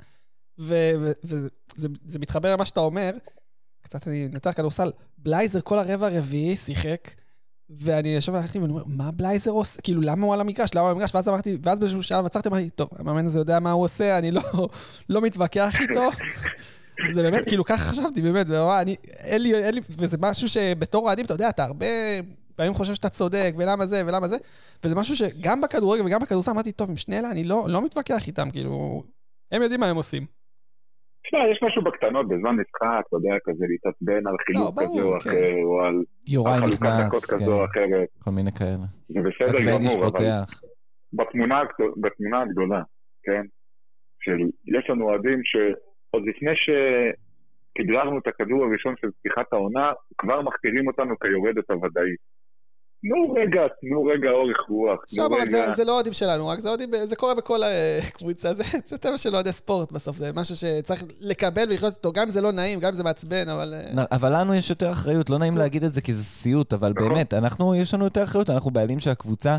וזה מתחבר למה שאתה אומר, קצת אני נותר כדורסל, בלייזר כל הרבע הרביעי שיחק, ואני יושב על האחים ואני אומר, מה בלייזר עושה? כאילו, למה הוא על המגרש? ואז אמרתי, ואז באיזשהו שלב עצרתי, אמרתי, טוב, המאמן הזה יודע מה הוא עושה, אני לא מתווכח איתו. זה באמת, כאילו, ככה חשבתי, באמת, אין לי, וזה משהו שבתור אוהדים, אתה יודע, אתה הרבה פעמים חושב שאתה צודק, ולמה זה, וזה משהו שגם בכדורגל וגם בכדורסל, אמרתי, טוב, עם שני אלה, אני לא מתווכח איתם, כאילו, הם יודעים מה הם עושים. יש משהו בקטנות בזמן משחק, אתה יודע, כזה להתעצבן על חילוק כזה או אחר, או על חלוקת דקות כזו או אחרת. כל מיני כאלה. זה בסדר גמור, אבל בתמונה הגדולה, כן? יש לנו אוהדים שעוד לפני שכדררנו את הכדור הראשון של פתיחת העונה, כבר מכתירים אותנו כיורדת הוודאי. תנו רגע אורך רוח. זה לא אוהדים שלנו, רק זה קורה בכל הקבוצה, זה טבע של אוהדי ספורט בסוף, זה משהו שצריך לקבל ולחיות אותו, גם אם זה לא נעים, גם אם זה מעצבן, אבל לנו יש יותר אחריות, לא נעים להגיד את זה כי זה סיוט, אבל באמת, יש לנו יותר אחריות, אנחנו בעלים של הקבוצה,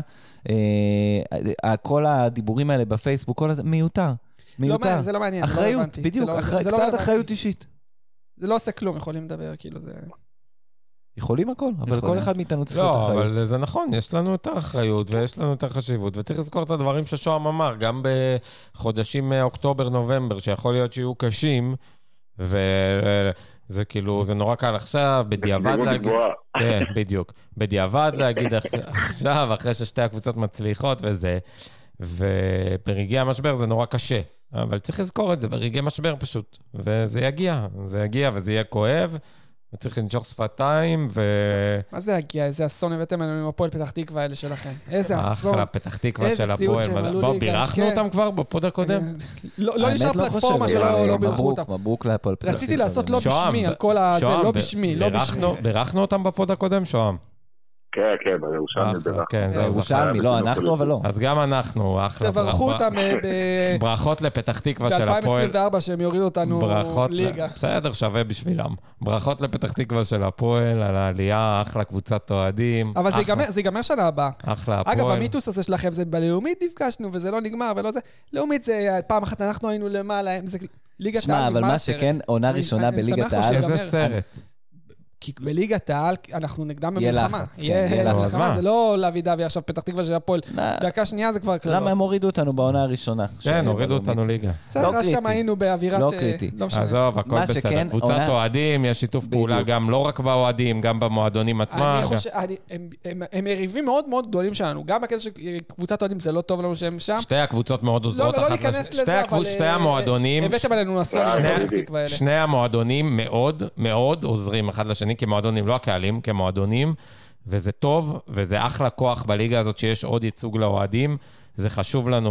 כל הדיבורים האלה בפייסבוק, כל זה מיותר. זה לא מעניין, אחריות, בדיוק, קצת אחריות אישית. זה לא עושה כלום, יכולים לדבר, כאילו זה... יכולים הכל, אבל כל אחד מאיתנו צריך להיות אחריות. לא, אבל זה נכון, יש לנו יותר אחריות ויש לנו יותר חשיבות, וצריך לזכור את הדברים ששוהם אמר, גם בחודשים אוקטובר-נובמבר, שיכול להיות שיהיו קשים, וזה כאילו, זה נורא קל עכשיו, בדיעבד להגיד... כן, בדיוק. בדיעבד להגיד עכשיו, אחרי ששתי הקבוצות מצליחות וזה, וברגעי המשבר זה נורא קשה. אבל צריך לזכור את זה, ברגעי משבר פשוט, וזה יגיע וזה יהיה כואב, וצריך לנשוך שפתיים, מה זה יגיע? איזה אסון הבאתם עלינו עם הפועל פתח תקווה האלה שלכם. איזה אסון. אחלה, פתח תקווה של הפועל. בואו, בירכנו אותם כבר בפוד הקודם? לא נשאר פלטפורמה שלא בירכו אותם. מברוק להפועל פתח תקווה. רציתי לעשות לא בשמי, על כל הזה, לא בשמי. בירכנו אותם בפוד הקודם, שוהם? כן, בירושלמי. ירושלמי, לא, אנחנו אבל לא. אז גם אנחנו, אחלה. תברכו אותם ברכות לפתח תקווה של הפועל. ב-2024 שהם יורידו אותנו ליגה. בסדר, שווה בשבילם. ברכות לפתח תקווה של הפועל, על העלייה, אחלה קבוצת אוהדים. אבל זה ייגמר שנה הבאה. אחלה הפועל. אגב, המיתוס הזה שלכם, זה בלאומית נפגשנו, וזה לא נגמר, ולא זה. לאומית זה פעם אחת אנחנו היינו למעלה, זה ליגת העל. שמע, אבל מה שכן, עונה ראשונה בליגת העל. איזה סרט. כי בליגת העל אנחנו נגדם במלחמה. יהיה לחץ. זה לא להביא דווי עכשיו פתח תקווה של הפועל. דקה שנייה זה כבר קרוב. למה הם הורידו אותנו בעונה הראשונה? כן, הורידו אותנו ליגה. בסדר, אז שם היינו באווירת... לא קריטי. עזוב, הכל בסדר. קבוצת אוהדים, יש שיתוף פעולה גם לא רק באוהדים, גם במועדונים עצמם. הם יריבים מאוד מאוד גדולים שלנו. גם בקטע שקבוצת אוהדים זה לא טוב לנו שהם שם. שתי הקבוצות מאוד עוזרות אחת. לא ניכנס לזה, אבל... שתי המועדונים... הבאתם עלינו אסון שני המועדונים מאוד מאוד עוזרים אחד לשני כמועדונים, לא הקהלים, כמועדונים, וזה טוב, וזה אחלה כוח בליגה הזאת שיש עוד ייצוג לאוהדים, זה חשוב לנו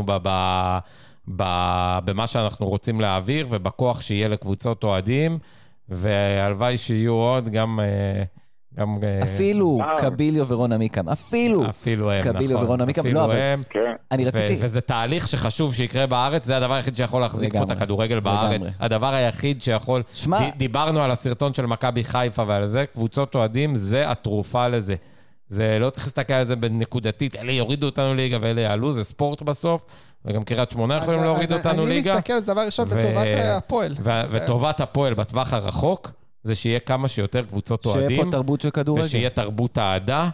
במה שאנחנו רוצים להעביר, ובכוח שיהיה לקבוצות אוהדים, והלוואי שיהיו עוד גם אפילו קביליו ורון עמיקם, אפילו הם, קביליו ורון עמיקם, אפילו הם, אני רציתי... וזה תהליך שחשוב שיקרה בארץ, זה הדבר היחיד שיכול להחזיק פה את הכדורגל בארץ, הדבר היחיד שיכול, דיברנו על הסרטון של מכבי חיפה ועל זה, קבוצות אוהדים, זה התרופה לזה. זה לא צריך להסתכל על זה בנקודתית, אלה יורידו אותנו ליגה ואלה יעלו, זה ספורט בסוף, וגם קריית שמונה יכולים להוריד אותנו ליגה. אני מסתכל, זה דבר ראשון בטובת הפועל. וטובת הפועל בטווח הרחוק, זה שיהיה כמה שיותר קבוצות אוהדים. שיהיה פה תרבות של כדורגל. ושיהיה תרבות העדה.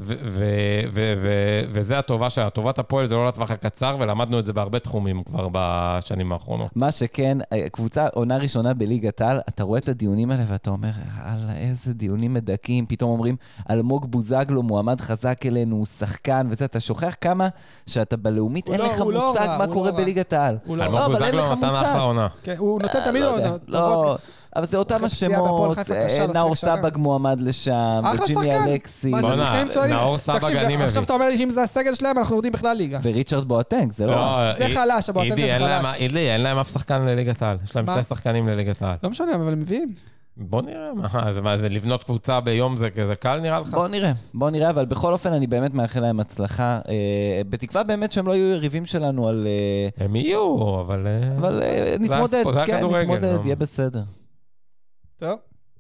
וזה הטובה שלה. טובת הפועל זה לא לטווח הקצר, ולמדנו את זה בהרבה תחומים כבר בשנים האחרונות. מה שכן, קבוצה עונה ראשונה בליגת העל, אתה רואה את הדיונים האלה ואתה אומר, איזה דיונים מדכאים, פתאום אומרים, אלמוג בוזגלו, מועמד חזק אלינו, הוא שחקן, וזה, אתה שוכח כמה שאתה בלאומית, אין לך מושג מה קורה בליגת העל. אלמוג בוזגלו נתן אחלה עונה. הוא נותן תמיד עונה. אבל זה אותם השמות, נאור סבג מועמד לשם, וג'יני אלקסי. נאור סבג אני מביא. עכשיו אתה אומר לי שאם זה הסגל שלהם, אנחנו יורדים בכלל ליגה. וריצ'רד בואטנג, זה לא... זה חלש, הבואטנג זה חלש. אידלי, אין להם אף שחקן לליגת העל. יש להם שני שחקנים לליגת העל. לא משנה, אבל הם מביאים. בוא נראה, מה זה לבנות קבוצה ביום זה כזה קל נראה לך? בוא נראה, אבל בכל אופן אני באמת מאחל להם הצלחה, בתקווה באמת שהם לא יהיו יריבים שלנו על... הם יהיו, אבל... נתמודד, יהיה בסדר. טוב,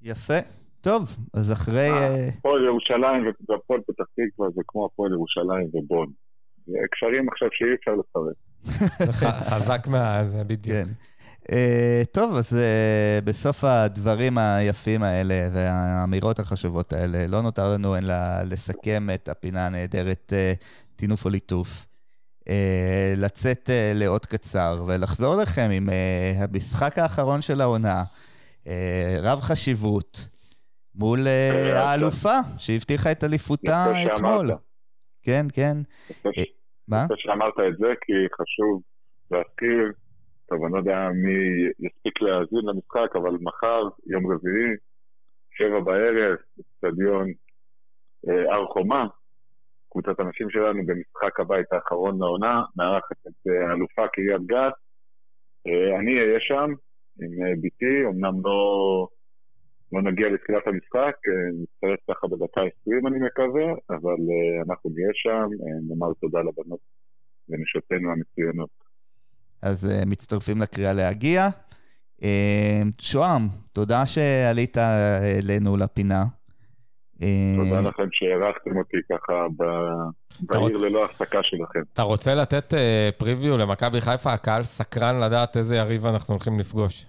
יפה. טוב, אז אחרי... הפועל ירושלים והפועל פתח תקווה זה כמו הפועל ירושלים ובון. זה קשרים עכשיו שאי אפשר לפרט. חזק זה בדיוק. טוב, אז בסוף הדברים היפים האלה והאמירות החשובות האלה, לא נותר לנו אלא לסכם את הפינה הנהדרת טינוף או ליטוף, לצאת לעוד קצר ולחזור לכם עם המשחק האחרון של העונה, רב חשיבות, מול האלופה שהבטיחה את אליפותה אתמול. כן, כן. מה? שאמרת את זה כי חשוב להזכיר, טוב, אני לא יודע מי יספיק להאזין למשחק, אבל מחר, יום רביעי, 7 בערב, סטדיון הר חומה, קבוצת אנשים שלנו במשחק הבית האחרון לעונה, מארחת את האלופה קריית גת. אני אהיה שם עם ביתי, אמנם לא נגיע לתחילת המשחק, נצטרף ככה בדקה 20 אני מקווה, אבל אנחנו נהיה שם, נאמר תודה לבנות ונשותינו המצוינות. אז מצטרפים לקריאה להגיע. שועם, תודה שעלית אלינו לפינה. תודה לכם שהערכתם אותי ככה בעיר ללא הפסקה שלכם. אתה רוצה לתת פריוויו למכבי חיפה? הקהל סקרן לדעת איזה יריב אנחנו הולכים לפגוש.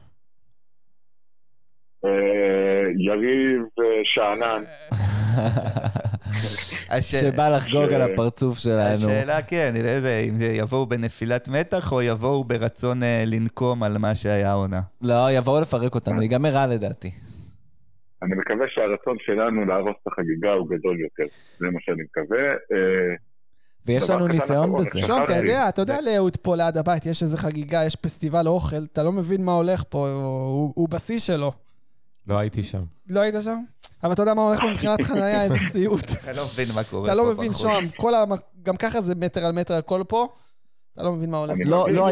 יריב שאנן. שבא לחגוג על הפרצוף שלנו. השאלה כן, אם יבואו בנפילת מתח או יבואו ברצון לנקום על מה שהיה העונה. לא, יבואו לפרק אותנו, ייגמר רע לדעתי. אני מקווה שהרצון שלנו להרוס את החגיגה הוא גדול יותר, זה מה שאני מקווה. ויש לנו ניסיון בזה. שום, אתה יודע לאהוד פה ליד הבית, יש איזה חגיגה, יש פסטיבל אוכל, אתה לא מבין מה הולך פה, הוא בשיא שלו. לא הייתי שם. לא היית שם? אבל אתה יודע מה הולך פה מבחינת חניה, איזה סיוט. אתה לא מבין מה קורה פה. אתה לא מבין שם, גם ככה זה מטר על מטר הכל פה, אתה לא מבין מה הולך.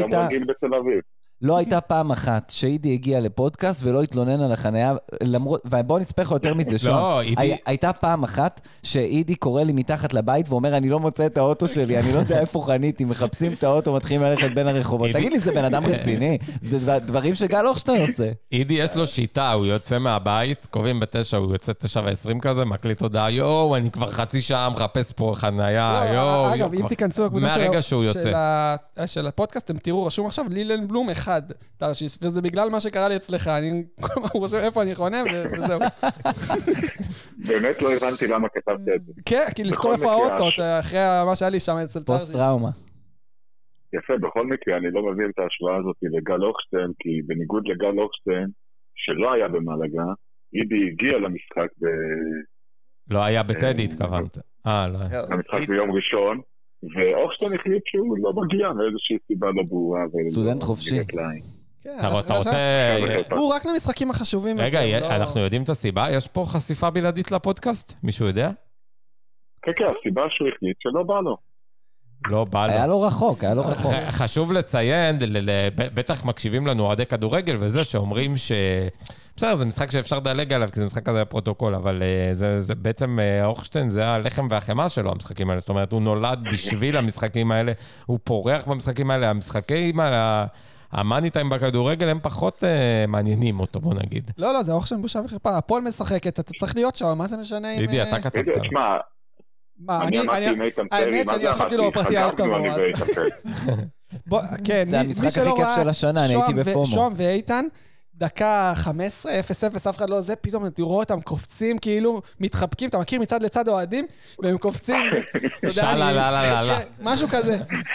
לא הייתה פעם אחת שאידי הגיע לפודקאסט ולא התלונן על החניה, ובואו נספח יותר מזה, שום. הייתה פעם אחת שאידי קורא לי מתחת לבית ואומר, אני לא מוצא את האוטו שלי, אני לא יודע איפה חניתי, מחפשים את האוטו, מתחילים ללכת בין הרחובות. תגיד לי, זה בן אדם רציני? זה דברים שגל אוכשטיין עושה. אידי יש לו שיטה, הוא יוצא מהבית, קובעים ב9, הוא יוצא 9:20 כזה, מקליט הודעה, יואו, אני כבר חצי שעה מחפש פה חניה, יואו. אגב, אם תיכנסו לקבוצה של הפודקאסט, אתם תראו, רשום עכשיו לילן בלום 1, תרשיס, וזה בגלל מה שקרה לי אצלך, אני חושב איפה אני חונה, וזהו. באמת לא הבנתי למה כתבתי את זה. כן, כי לזכור איפה האוטות, אחרי מה שהיה לי שם אצל תרשיס. פוסט טראומה. יפה, בכל מקרה, אני לא מבין את ההשוואה הזאת לגל אוכשטיין, כי בניגוד לגל אוכשטיין, שלא היה במלגה, אידי הגיע למשחק לא היה בטדי, התכוונת. לא. המשחק ביום ראשון, ואוכשטיין החליט שהוא לא מגיע מאיזושהי סיבה לא ברורה. סטודנט חופשי. אתה רוצה... הוא רק למשחקים החשובים. רגע, אנחנו יודעים את הסיבה? יש פה חשיפה בלעדית לפודקאסט? מישהו יודע? כן, הסיבה שהוא החליט שלא בא לו. לא בא לו. היה לו רחוק. חשוב לציין, בטח מקשיבים לנו אוהדי כדורגל וזה שאומרים ש... בסדר, זה משחק שאפשר לדלג עליו, כי זה משחק כזה פרוטוקול, אבל זה בעצם, אוכשטיין זה הלחם והחמה שלו, המשחקים האלה. זאת אומרת, הוא נולד בשביל המשחקים האלה, הוא פורח במשחקים האלה, המשחקים האלה, המאני טיים בכדורגל, הם פחות מעניינים אותו, בוא נגיד. לא, זה אוכשטיין בושה וחרפה, הפועל משחקת, אתה צריך להיות שם, מה זה משנה אם... לידי, אתה כתבת. אני אמרתי עם איתן פרי, מה זה אמרתי? חגגנו אני ואיתן פרי. כן, זה המשחק הכי כיף של השנה, אני הייתי בפומו. שום ואיתן, דקה 15, 0-0, אף אחד לא זה, פתאום אתה רואה אותם קופצים, כאילו מתחבקים, אתה מכיר מצד לצד אוהדים, והם קופצים, שאלה, משהו כזה.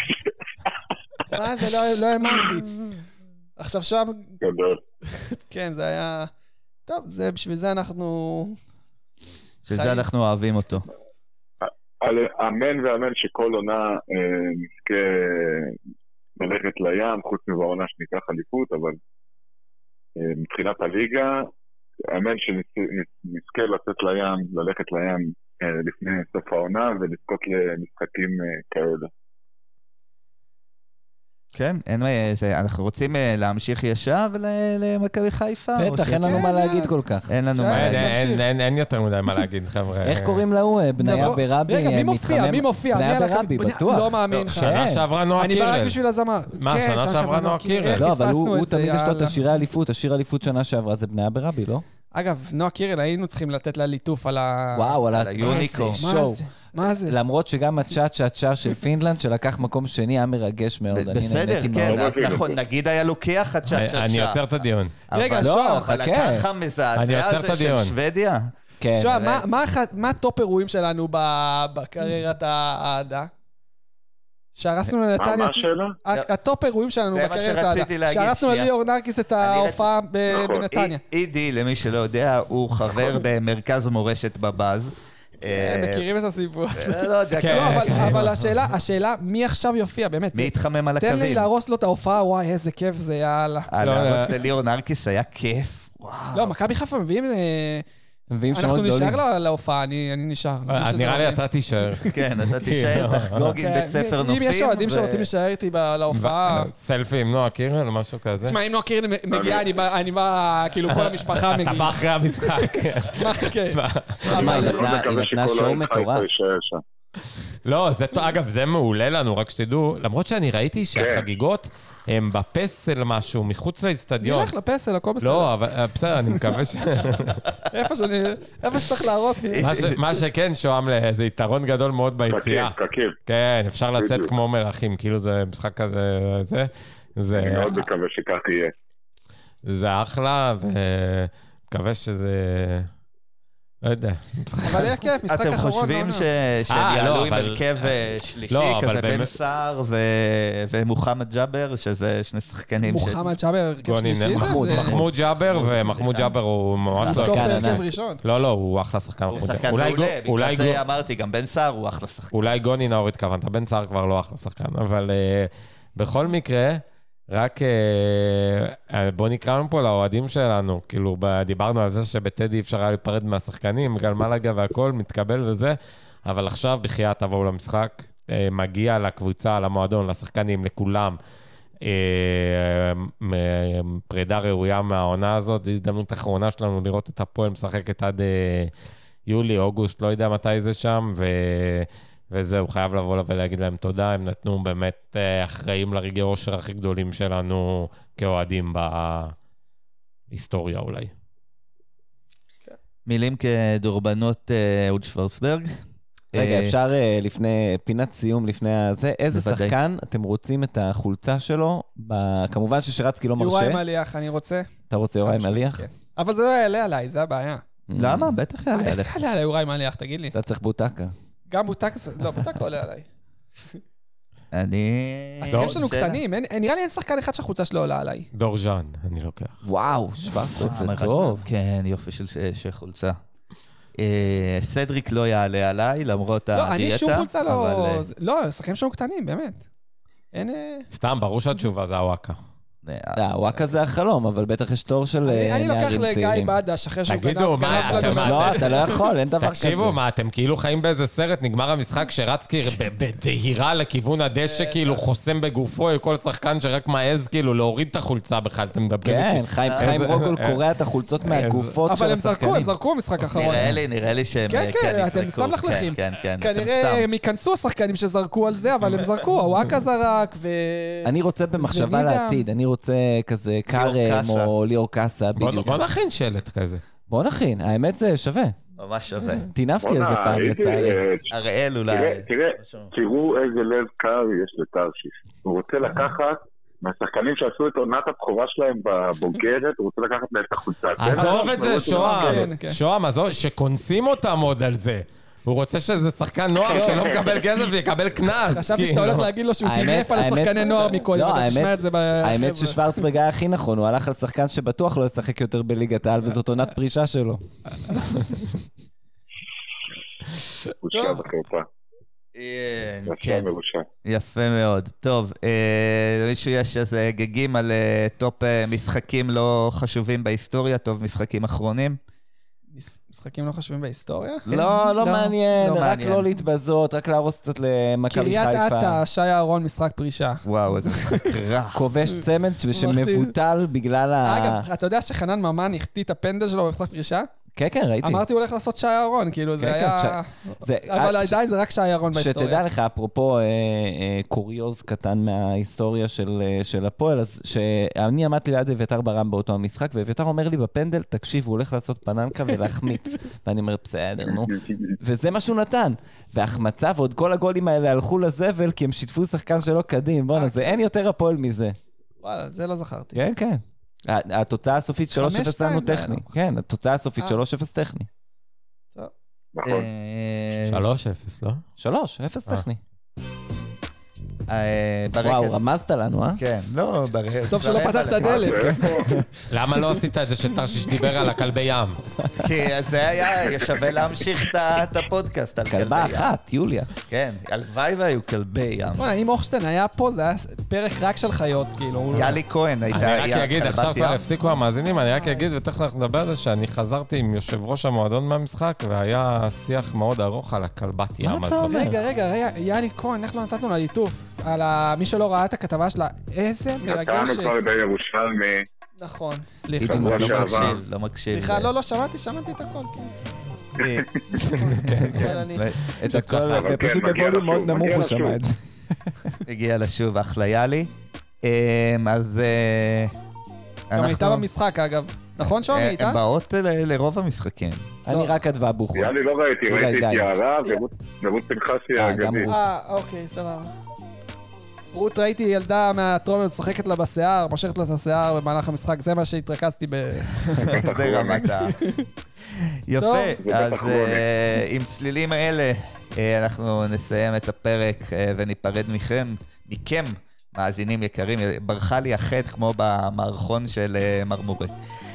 מה זה, לא האמנתי. עכשיו שם... כן, זה היה... טוב, בשביל זה אנחנו... בשביל זה אנחנו אוהבים אותו. אמן ואמן שכל עונה נזכה ללכת לים, חוץ מבעונה שניקח אליפות, אבל מבחינת הליגה, אמן שנזכה לצאת לים, ללכת לים לפני סוף העונה ולזכות למשחקים כאלה. כן, אנחנו רוצים להמשיך ישר למכבי חיפה? בטח, אין לנו מה להגיד כל כך. אין לנו מה להגיד. אין יותר מדי מה להגיד, חבר'ה. איך קוראים להוא? בניה ברבי? רגע, מי מופיע? בניה ברבי, בטוח. לא מאמין. שנה שעברה נועה קירל. אני בא רק בשביל הזמר. מה, שנה שעברה נועה קירל? לא, אבל הוא תמיד יש לו את השירי אליפות. השיר אליפות שנה שעברה זה בניה ברבי, לא? אגב, נועה קירל, היינו צריכים לתת לה ליטוף על ה... וואו, על היוניקו. מה זה? למרות שגם הצ'אט של פינלנד, שלקח מקום שני, היה מרגש מאוד. בסדר, כן, אז נכון, נגיד היה לוקח הצ'אט. אני יוצר את הדיון. רגע, שוהם, אבל ככה מזעזע הזה של שוודיה. שוהם, מה הטופ אירועים שלנו בקריירת העדה? שהרסנו לנתניה... מה השאלה? הטופ אירועים שלנו בקריירת העדה. זה מה שרציתי להגיד. שהרסנו לליאור נרקיס את ההופעה בנתניה. אידי, למי שלא יודע, הוא חבר במרכז מורשת בבאז. הם מכירים את הסיפור. לא יודע. אבל השאלה, מי עכשיו יופיע, באמת? מי יתחמם על הקווים? תן לי להרוס לו את ההופעה, וואי, איזה כיף זה, יאללה. להרוס לליאור נרקיס היה כיף. לא, מכבי חיפה מביאים... אנחנו נשאר להופעה, אני נשאר. נראה לי אתה תישאר. כן, אתה תישאר, תחגוג עם בית ספר נופים. אם יש אוהדים שרוצים להישאר איתי להופעה... סלפי עם נועה קירל, משהו כזה. תשמע, אם נועה קירל מגיעה, אני בא, כאילו כל המשפחה מגיעה. אתה בא אחרי המשחק. תשמע, היא נתנה שואו מטורף. לא, אגב, זה מעולה לנו, רק שתדעו, למרות שאני ראיתי שהחגיגות הם בפסל משהו, מחוץ לאצטדיון. נלך לפסל, הכל בסדר. לא, אבל בסדר, אני מקווה איפה שצריך להרוס לי. מה שכן, שוהם, זה יתרון גדול מאוד ביציאה. קקיב. כן, אפשר לצאת כמו מלאכים, כאילו זה משחק כזה, אני מאוד מקווה שכך יהיה. זה אחלה, ומקווה שזה... לא יודע. אבל יהיה כיף, משחק אחרון. אתם חושבים שהם יעלו עם הרכב שלישי, כזה בן סער ומוחמד ג'אבר, שזה שני שחקנים מוחמד ג'אבר, הרכב שלישי? מחמוד ג'אבר, ומחמוד ג'אבר הוא ממש שחקן ענק. לא, הוא אחלה שחקן. הוא שחקן מעולה, בגלל זה אמרתי, גם בן סער הוא אחלה שחקן. אולי גוני נאור התכוונת, בן סער כבר לא אחלה שחקן, אבל בכל מקרה... רק בוא נקרא לנו פה לאוהדים שלנו, כאילו דיברנו על זה שבטדי אפשר היה להיפרד מהשחקנים, גל מלאגה והכל מתקבל וזה, אבל עכשיו בחייאת תבואו למשחק, מגיע לקבוצה, למועדון, לשחקנים, לכולם, פרידה ראויה מהעונה הזאת, זו הזדמנות האחרונה שלנו לראות את הפועל משחקת עד יולי, אוגוסט, לא יודע מתי זה שם, וזהו, חייב לבוא ולהגיד להם תודה, הם נתנו באמת אחראים לרגעי אושר הכי גדולים שלנו כאוהדים בהיסטוריה אולי. מילים כדורבנות אוד שוורצברג. רגע, אפשר לפני, פינת סיום לפני הזה, איזה שחקן אתם רוצים את החולצה שלו? כמובן ששרצקי לא מרשה. יוראי מליח, אני רוצה. אתה רוצה יוראי מליח? אבל זה לא יעלה עליי, זה הבעיה. למה? בטח יעלה עליך. זה יעלה עליי יוראי מליח, תגיד לי. אתה צריך בוטקה. גם בוטקה, לא, בוטקה עולה עליי. השחקנים שלנו קטנים, נראה לי אין שחקן אחד שהחוצה שלו עולה עליי. דורז'אן, אני לוקח. וואו, שוורצברג זה טוב. כן, יופי של חולצה. סדריק לא יעלה עליי, למרות הדיאטה. לא, אני שום חולצה לא, השחקנים שלנו קטנים, באמת. סתם, ברור שהתשובה זה הוואקה. וואקה זה החלום, אבל בטח יש תור של נערים צעירים. אני לוקח לגיא בדש, אחרי שהוא תגידו, לא, אתה לא יכול, אין דבר כזה. תקשיבו, מה, אתם כאילו חיים באיזה סרט, נגמר המשחק שרצקי בדהירה לכיוון הדשא, כאילו חוסם בגופו, כל שחקן שרק מעז כאילו להוריד את החולצה בכלל, אתם מדברים איתי. כן, חיים רוגול קורא את החולצות מהגופות של השחקנים. אבל הם זרקו במשחק האחרון. נראה לי שהם כן, אתם סתם לחלכים. כנראה הם ייכנסו השחקנים שזרקו על זה, אבל הם זרקו, הוואקה זרק אני רוצה במחשבה לעתיד, אני רוצה כזה קארם או ליאור קאסה. בוא נכין שלט כזה. בוא נכין, האמת זה שווה. ממש שווה. תינפתי על זה פעם לצערי. אראל אולי. תראו איזה לב קר יש לטרשיס. הוא רוצה לקחת מהשחקנים שעשו את עונת הבכורה שלהם בבוגרת, הוא רוצה לקחת להם את החולצה. עזוב את זה, שוהם, עזוב, שכונסים אותם עוד על זה. הוא רוצה שזה שחקן נוער שלא מקבל כסף ויקבל קנס. חשבתי שאתה הולך להגיד לו שהוא טינף על השחקני נוער מקודם, אבל תשמע את זה האמת ששוורצברג היה הכי נכון, הוא הלך על שחקן שבטוח לא ישחק יותר בליגת העל, וזאת עונת פרישה שלו. בושה וחרפה. יפה מאוד. טוב, למישהו יש איזה גגים על טופ משחקים לא חשובים בהיסטוריה, טוב משחקים אחרונים? משחקים לא חשובים בהיסטוריה? לא מעניין, רק לא להתבזות, רק להרוס קצת למכבי חיפה. קריית אתא, שי אהרון, משחק פרישה. וואו, איזה משחק רע. כובש צמד שמבוטל בגלל אגב, אתה יודע שחנן ממן החטיא את הפנדל שלו במשחק פרישה? כן, כן, ראיתי. אמרתי, הוא הולך לעשות שי אהרון, כאילו, זה היה... אבל עדיין זה רק שי אהרון בהיסטוריה. שתדע לך, אפרופו קוריוז קטן מההיסטוריה של הפועל, אז שאני עמדתי ליד אביתר ברם באותו המשחק, ואביתר אומר לי בפנדל, תקשיב, הוא הולך לעשות פננקה ולהחמיץ. ואני אומר, בסדר, נו. וזה מה שהוא נתן. והחמצה, ועוד כל הגולים האלה הלכו לזבל, כי הם שיתפו שחקן שלא קדים. בוא'נה, זה אין יותר הפועל מזה. וואלה, זה לא זכרתי. כן, כן. התוצאה הסופית 3-0 לנו טכני. כן, התוצאה הסופית 3-0 טכני. נכון. 3-0, לא? 3-0 טכני. ברקת. וואו, רמזת לנו, אה? כן, לא, ברקת. טוב שלא פתחת דלת. למה לא עשית את זה שתרשיש דיבר על הכלבי ים? כי זה היה שווה להמשיך את הפודקאסט על כלבי ים. כלבה אחת, יוליה. כן, הלוואי והיו כלבי ים. וואלה, אם אוכשטיין היה פה, זה היה פרק רק של חיות, כאילו. יאלי כהן הייתה אני רק אגיד, עכשיו כלבת כבר ים. הפסיקו המאזינים, אני רק אגיד, ותכף אנחנו נדבר על זה, שאני חזרתי עם יושב ראש המועדון מהמשחק, והיה שיח מאוד ארוך על הכלבת ים אתה הזאת. אומר? רגע, יאלי כהן, איך לא נתנו לה ליטוף? על מי שלא ראה את הכתבה שלה, איזה נתנו מרגשת. כבר בירושלמי. נכון, סליחה. שבוע לא שעבר. מקשיב, לא מקשיב. סליחה, לא, שמעתי את הכל. אבל אני... את הכל, אבל כן, פשוט מגיע בווליום מאוד לשוב, נמוך מגיע הוא לשוב. שמע את זה. הגיע לשוב, אחלה יאלי. אז גם הייתה במשחק, אגב. נכון, שומי, הייתה? הן באות לרוב המשחקים. אני רק כתבה בוכות. יאללה, לא ראיתי, אולי ראיתי את די. יערה ורות פנחסי האגדית. אוקיי, סבבה. רות, ראיתי ילדה מהטרומיות משחקת לה בשיער, מושכת לה את השיער במהלך המשחק, זה מה שהתרכזתי זה רמת ה... יפה, טוב. אז עם צלילים האלה אנחנו נסיים את הפרק וניפרד מכם, מאזינים יקרים. ברכה לי החטא כמו במערכון של מרמורת.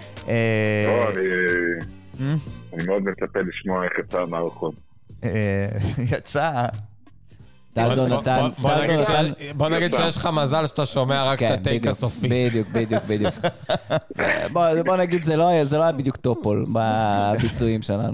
אני מאוד מצפה לשמוע איך יצא המערכון. יצא... טלדו נתן. בוא נגיד שיש לך מזל שאתה שומע רק את הטייק הסופי. בדיוק. בוא נגיד, זה לא היה בדיוק טופול בביצועים שלנו.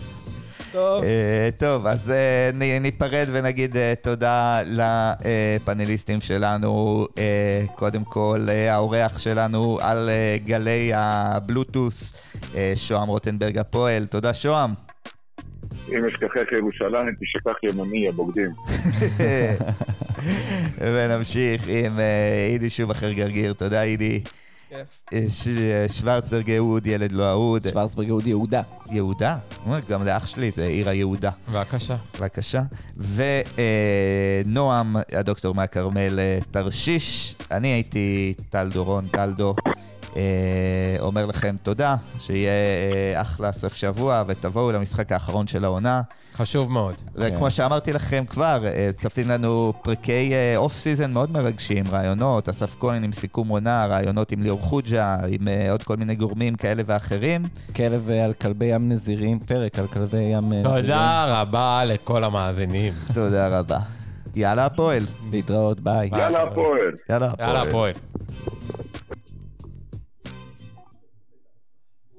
טוב, אז ניפרד ונגיד תודה לפאנליסטים שלנו. קודם כל, האורח שלנו על גלי הבלוטוס, שוהם רוטנברג הפועל. תודה, שוהם. אם אשכחך ירושלים, תשכח ימני, הבוגדים. ונמשיך עם אידי שוב אחר גרגיר. תודה, אידי. שוורצברג אהוד, ילד לא אהוד. שוורצברג אהוד יהודה. יהודה? גם לאח שלי זה עיר היהודה. בבקשה. ונועם, הדוקטור מהכרמל תרשיש. אני הייתי טל דורון, טלדו. אומר לכם תודה, שיהיה אחלה סוף שבוע, ותבואו למשחק האחרון של העונה. חשוב מאוד. וכמו שאמרתי לכם כבר, צפים לנו פרקי אוף סיזן מאוד מרגשים, רעיונות, אסף כהן עם סיכום עונה, רעיונות עם ליאור חוג'ה, עם עוד כל מיני גורמים כאלה ואחרים. כלב על כלבי ים נזירים, פרק על כלבי ים נזירים. תודה רבה לכל המאזינים. תודה רבה. יאללה הפועל. להתראות, ביי. יאללה הפועל. יאללה הפועל.